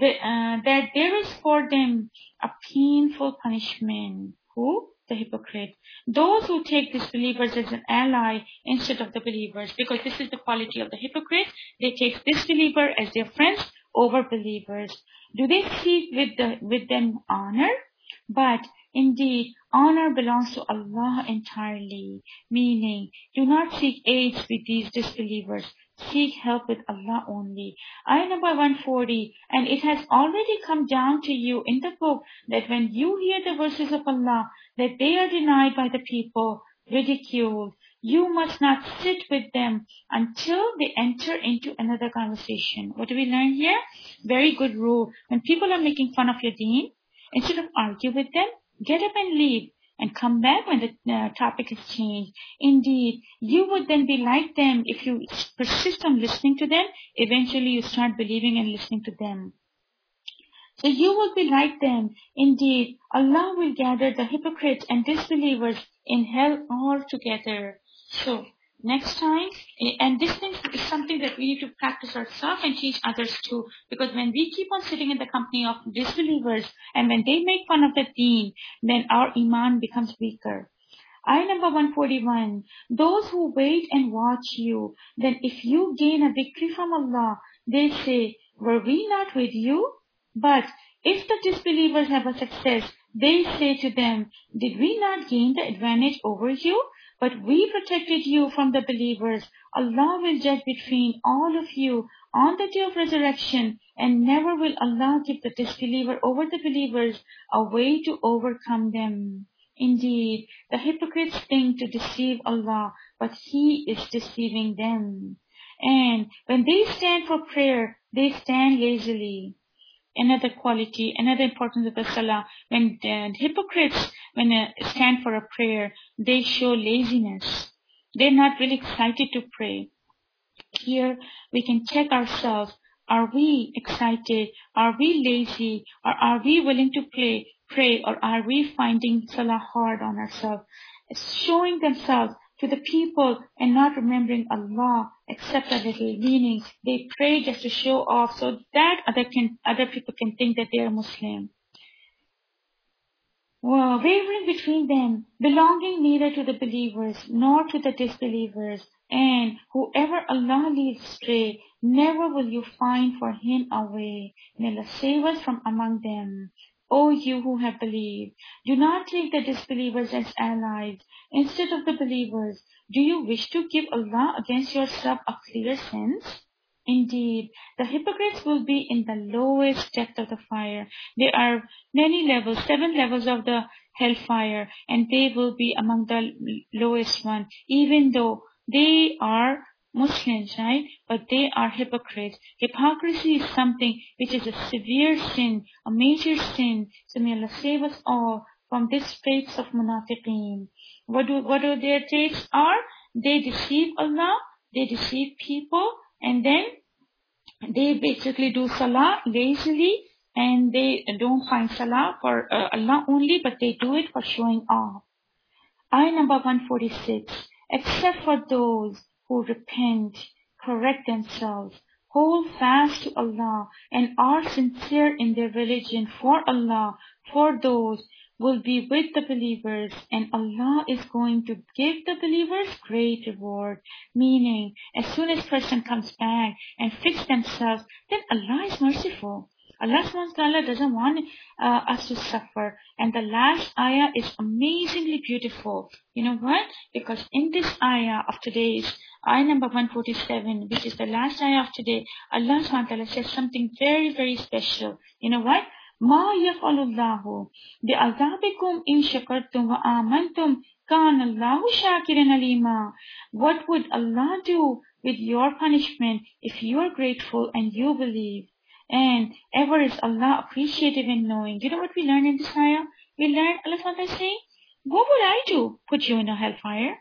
there is for them a painful punishment. Who? The hypocrite. Those who take disbelievers as an ally instead of the believers, because this is the quality of the hypocrite. They take disbeliever as their friends over believers. Do they seek with them honor? But indeed, honor belongs to Allah entirely. Meaning, do not seek aids with these disbelievers. Seek help with Allah only. Ayah number 140. And it has already come down to you in the book that when you hear the verses of Allah, that they are denied by the people, ridiculed, you must not sit with them until they enter into another conversation. What do we learn here? Very good rule. When people are making fun of your deen, instead of argue with them, get up and leave and come back when the topic is changed. Indeed, you would then be like them. If you persist on listening to them, eventually you start believing and listening to them. So you will be like them. Indeed, Allah will gather the hypocrites and disbelievers in hell all together. So, next time, and this thing is something that we need to practice ourselves and teach others too. Because when we keep on sitting in the company of disbelievers, and when they make fun of the deen, then our iman becomes weaker. Ayah number 141. Those who wait and watch you, then if you gain a victory from Allah, they say, were we not with you? But if the disbelievers have a success, they say to them, did we not gain the advantage over you? But we protected you from the believers. Allah will judge between all of you on the day of resurrection, and never will Allah give the disbeliever over the believers a way to overcome them. Indeed, the hypocrites think to deceive Allah, but He is deceiving them. And when they stand for prayer, they stand lazily. another quality, another importance of the salah. When the hypocrites, when they stand for a prayer, they show laziness. They're not really excited to pray. Here we can check ourselves. Are we excited? Are we lazy? Or are we willing to pray? Or are we finding salah hard on ourselves? Showing themselves to the people and not remembering Allah except a little, meaning they pray just to show off so that other people can think that they are Muslim. Wavering between them, belonging neither to the believers nor to the disbelievers, and whoever Allah leads astray, never will you find for him a way. May Allah save us from among them. O you who have believed, do not take the disbelievers as allies instead of the believers. Do you wish to give Allah against yourself a clear sense? Indeed, the hypocrites will be in the lowest depth of the fire. There are many levels, 7 levels of the hellfire, and they will be among the lowest one, even though they are Muslims, right? But they are hypocrites. Hypocrisy is something which is a severe sin, a major sin. So may Allah save us all from this traits of munafiqeen. What do their traits are? They deceive Allah, they deceive people, and then they basically do salah lazily, and they don't find salah for Allah only, but they do it for showing off. Ayah number 146. Except for those who repent, correct themselves, hold fast to Allah, and are sincere in their religion for Allah, for those will be with the believers, and Allah is going to give the believers great reward. Meaning, as soon as person comes back and fix themselves, then Allah is merciful. Allah subhanahu wa ta'ala doesn't want us to suffer. And the last ayah is amazingly beautiful. You know what? Because in this ayah of today's ayah number 147, which is the last ayah of today, Allah subhanahu wa ta'ala says something very, very special. You know what? ما يفعل الله بعذابكم إن شكرتم وآمنتم كان الله شاكرا عليما. What would Allah do with your punishment if you are grateful and you believe? And ever is Allah appreciative in knowing. You know what we learn in this ayah? We learn Allah SWT saying, what would I do? Put you in a hellfire?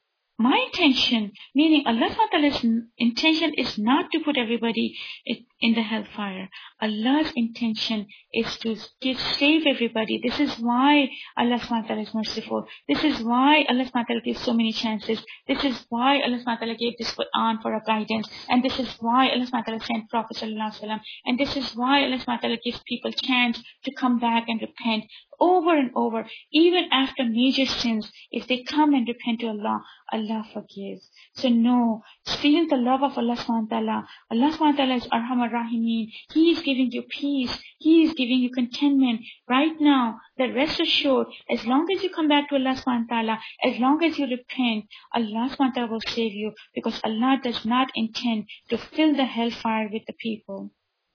My intention, meaning Allah Ta'ala's intention is not to put everybody in the hellfire. Allah's intention is to save everybody. This is why Allah Ta'ala is merciful. This is why Allah Ta'ala gives so many chances. This is why Allah Ta'ala gave this Quran for a guidance. And this is why Allah Ta'ala sent Prophet Sallallahu Alaihi Wasallam. And this is why Allah Ta'ala gives people chance to come back and repent over and over. Even after major sins, if they come and repent to Allah, Allah forgives. So no, feel the love of Allah subhanahu wa ta'ala. Allah subhanahu wa ta'ala is Arhamar Rahimin. He is giving you peace. He is giving you contentment right now. That rest assured, as long as you come back to Allah subhanahu wa ta'ala, as long as you repent, Allah subhanahu wa ta'ala will save you, because Allah does not intend to fill the hellfire with the people.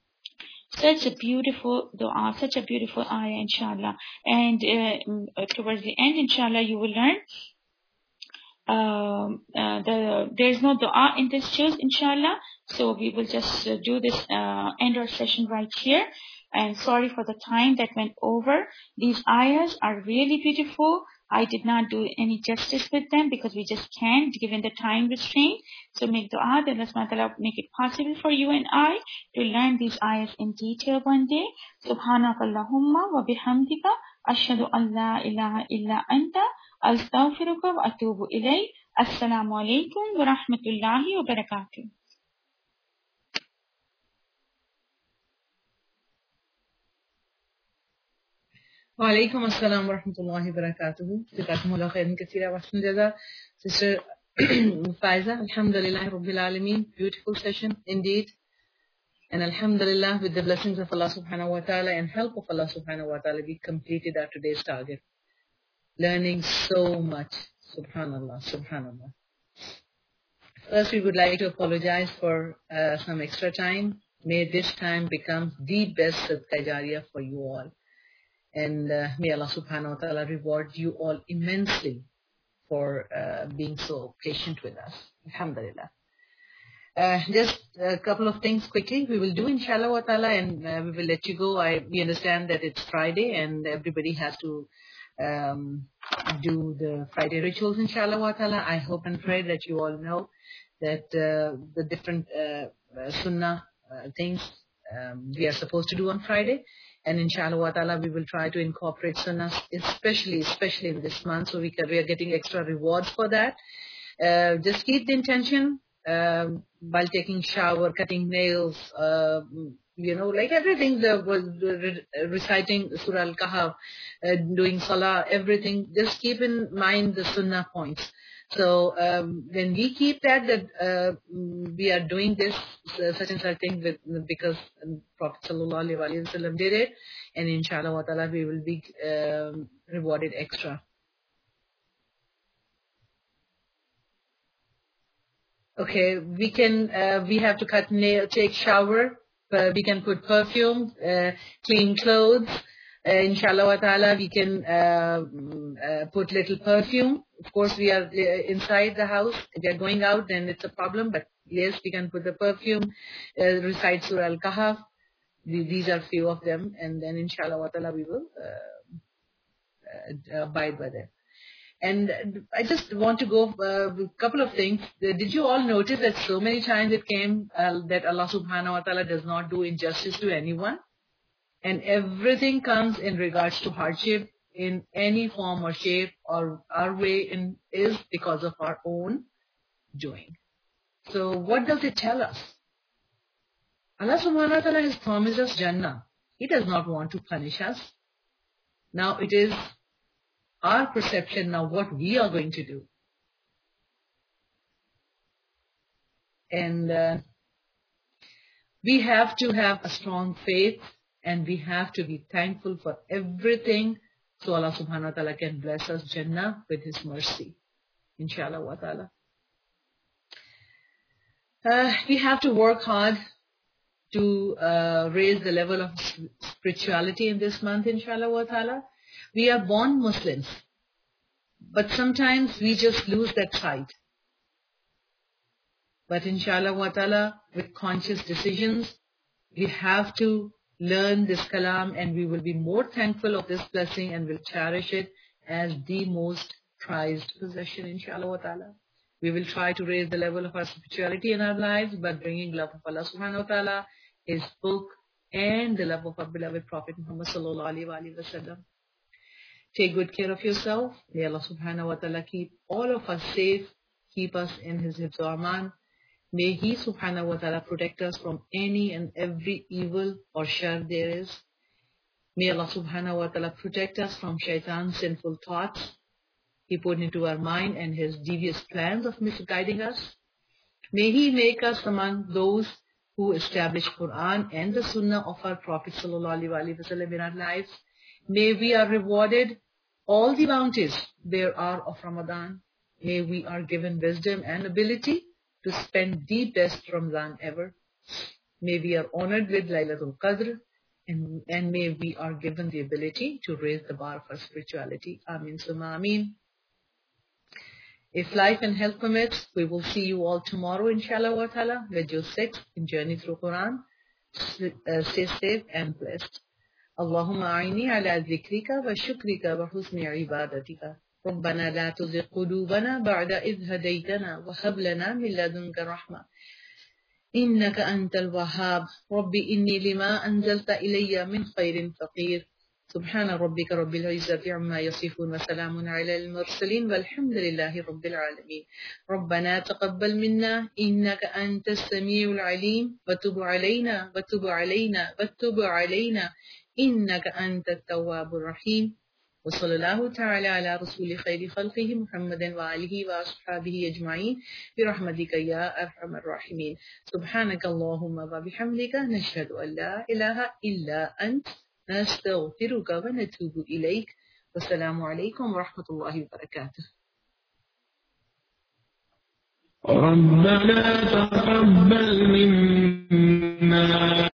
Such a beautiful dua, such a beautiful ayah, inshallah. And towards the end, inshallah, you will learn there's no dua in this juz, inshallah. So we will just do this, end our session right here. And sorry for the time that went over. These ayahs are really beautiful. I did not do any justice with them because we just can't, given the time restraint. So make dua that Allah subhanahu wa ta'ala make it possible for you and I to learn these ayahs in detail one day. Subhanakallahumma wa bihamdika ashhadu an la ilaha illa anta astaghfiruka wa atubu ilayk. Assalamu alaikum wa rahmatullahi wa barakatuh. وعليكم السلام ورحمة الله وبركاته. جزاكم الله خيرا كثيرا وأحسن الجزاء. Sister Faiza, Alhamdulillah Rabbil Alameen. Beautiful session indeed. And Alhamdulillah, with the blessings of Allah subhanahu wa ta'ala and help of Allah subhanahu wa ta'ala, we completed our today's target. Learning so much. Subhanallah, subhanallah. First, we would like to apologize for some extra time. May this time become the best sadqa jariyah for you all. And may Allah subhanahu wa ta'ala reward you all immensely for being so patient with us. Alhamdulillah. Just a couple of things quickly. We will do inshallah wa ta'ala, and we will let you go. We understand that it's Friday and everybody has to do the Friday rituals inshallah wa ta'ala. I hope and pray that you all know that the different sunnah things we are supposed to do on Friday. And inshallah wa ta'ala, we will try to incorporate sunnahs, especially in this month, so we are getting extra rewards for that. Just keep the intention while taking shower, cutting nails, like everything, reciting Surah Al-Kahf, doing salah, everything. Just keep in mind the sunnah points. So when we keep that we are doing this such and such thing because Prophet Sallallahu Alaihi Wasallam did it, and inshallah wa ta'ala we will be rewarded extra. Okay, we have to cut nail, take shower, we can put perfume, clean clothes. Inshallah wa ta'ala, we can put little perfume. Of course, we are inside the house. If we are going out, then it's a problem. But yes, we can put the perfume, recite Surah Al-Kahf. These are few of them. And then inshallah wa ta'ala, we will abide by them. And I just want to go a couple of things. Did you all notice that so many times it came that Allah subhanahu wa ta'ala does not do injustice to anyone? And everything comes in regards to hardship in any form or shape, or our way is because of our own doing. So what does it tell us? Allah subhanahu wa ta'ala has promised us Jannah. He does not want to punish us. Now it is our perception now what we are going to do. And we have to have a strong faith, and we have to be thankful for everything, so Allah subhanahu wa ta'ala can bless us Jannah with His mercy. Inshallah wa ta'ala. We have to work hard to raise the level of spirituality in this month, inshallah wa ta'ala. We are born Muslims, but sometimes we just lose that sight. But inshallah wa ta'ala, with conscious decisions, we have to learn this kalam, and we will be more thankful of this blessing and will cherish it as the most prized possession, inshallah wa ta'ala. We will try to raise the level of our spirituality in our lives by bringing love of Allah subhanahu wa ta'ala, His book, and the love of our beloved Prophet Muhammad sallallahu alaihi wasallam. Take good care of yourself. May Allah subhanahu wa ta'ala keep all of us safe, keep us in His hifz wa aman. May He subhanahu wa ta'ala protect us from any and every evil or shar there is. May Allah subhanahu wa ta'ala protect us from shaitan's sinful thoughts He put into our mind and his devious plans of misguiding us. May He make us among those who establish Quran and the Sunnah of our Prophet sallallahu alaihi wasallam in our lives. May we are rewarded all the bounties there are of Ramadan. May we are given wisdom and ability to spend the best Ramadan ever. May we are honored with Laylatul Qadr, and may we are given the ability to raise the bar for spirituality. Ameen summa ameen. If life and health permits, we will see you all tomorrow, inshallah wa ta'ala, with your 6th in Journey Through Quran. Stay safe and blessed. Allahumma a'ini ala dhikrika wa shukrika wa husni ibadatika. ربنا لا تزغ قلوبنا بعد إذ هديتنا وهب لنا من لدنك رحمة إنك أنت الوهاب ربي إني لما أنزلت إلي من خير فقير سبحان ربك رب العزة عما يصفون وسلام على المرسلين والحمد لله رب العالمين ربنا تقبل منا إنك أنت السميع العليم وتب علينا إنك أنت التواب الرحيم وصلى الله تعالى على رسول خير خلقه محمد وآله وأصحابه أجمعين برحمتك يا أرحم الراحمين سبحانك اللهم وبحمدك نشهد أن لا إله إلا أنت نستغفرك ونتوب إليك والسلام عليكم ورحمة الله وبركاته. ربنا تقبل منا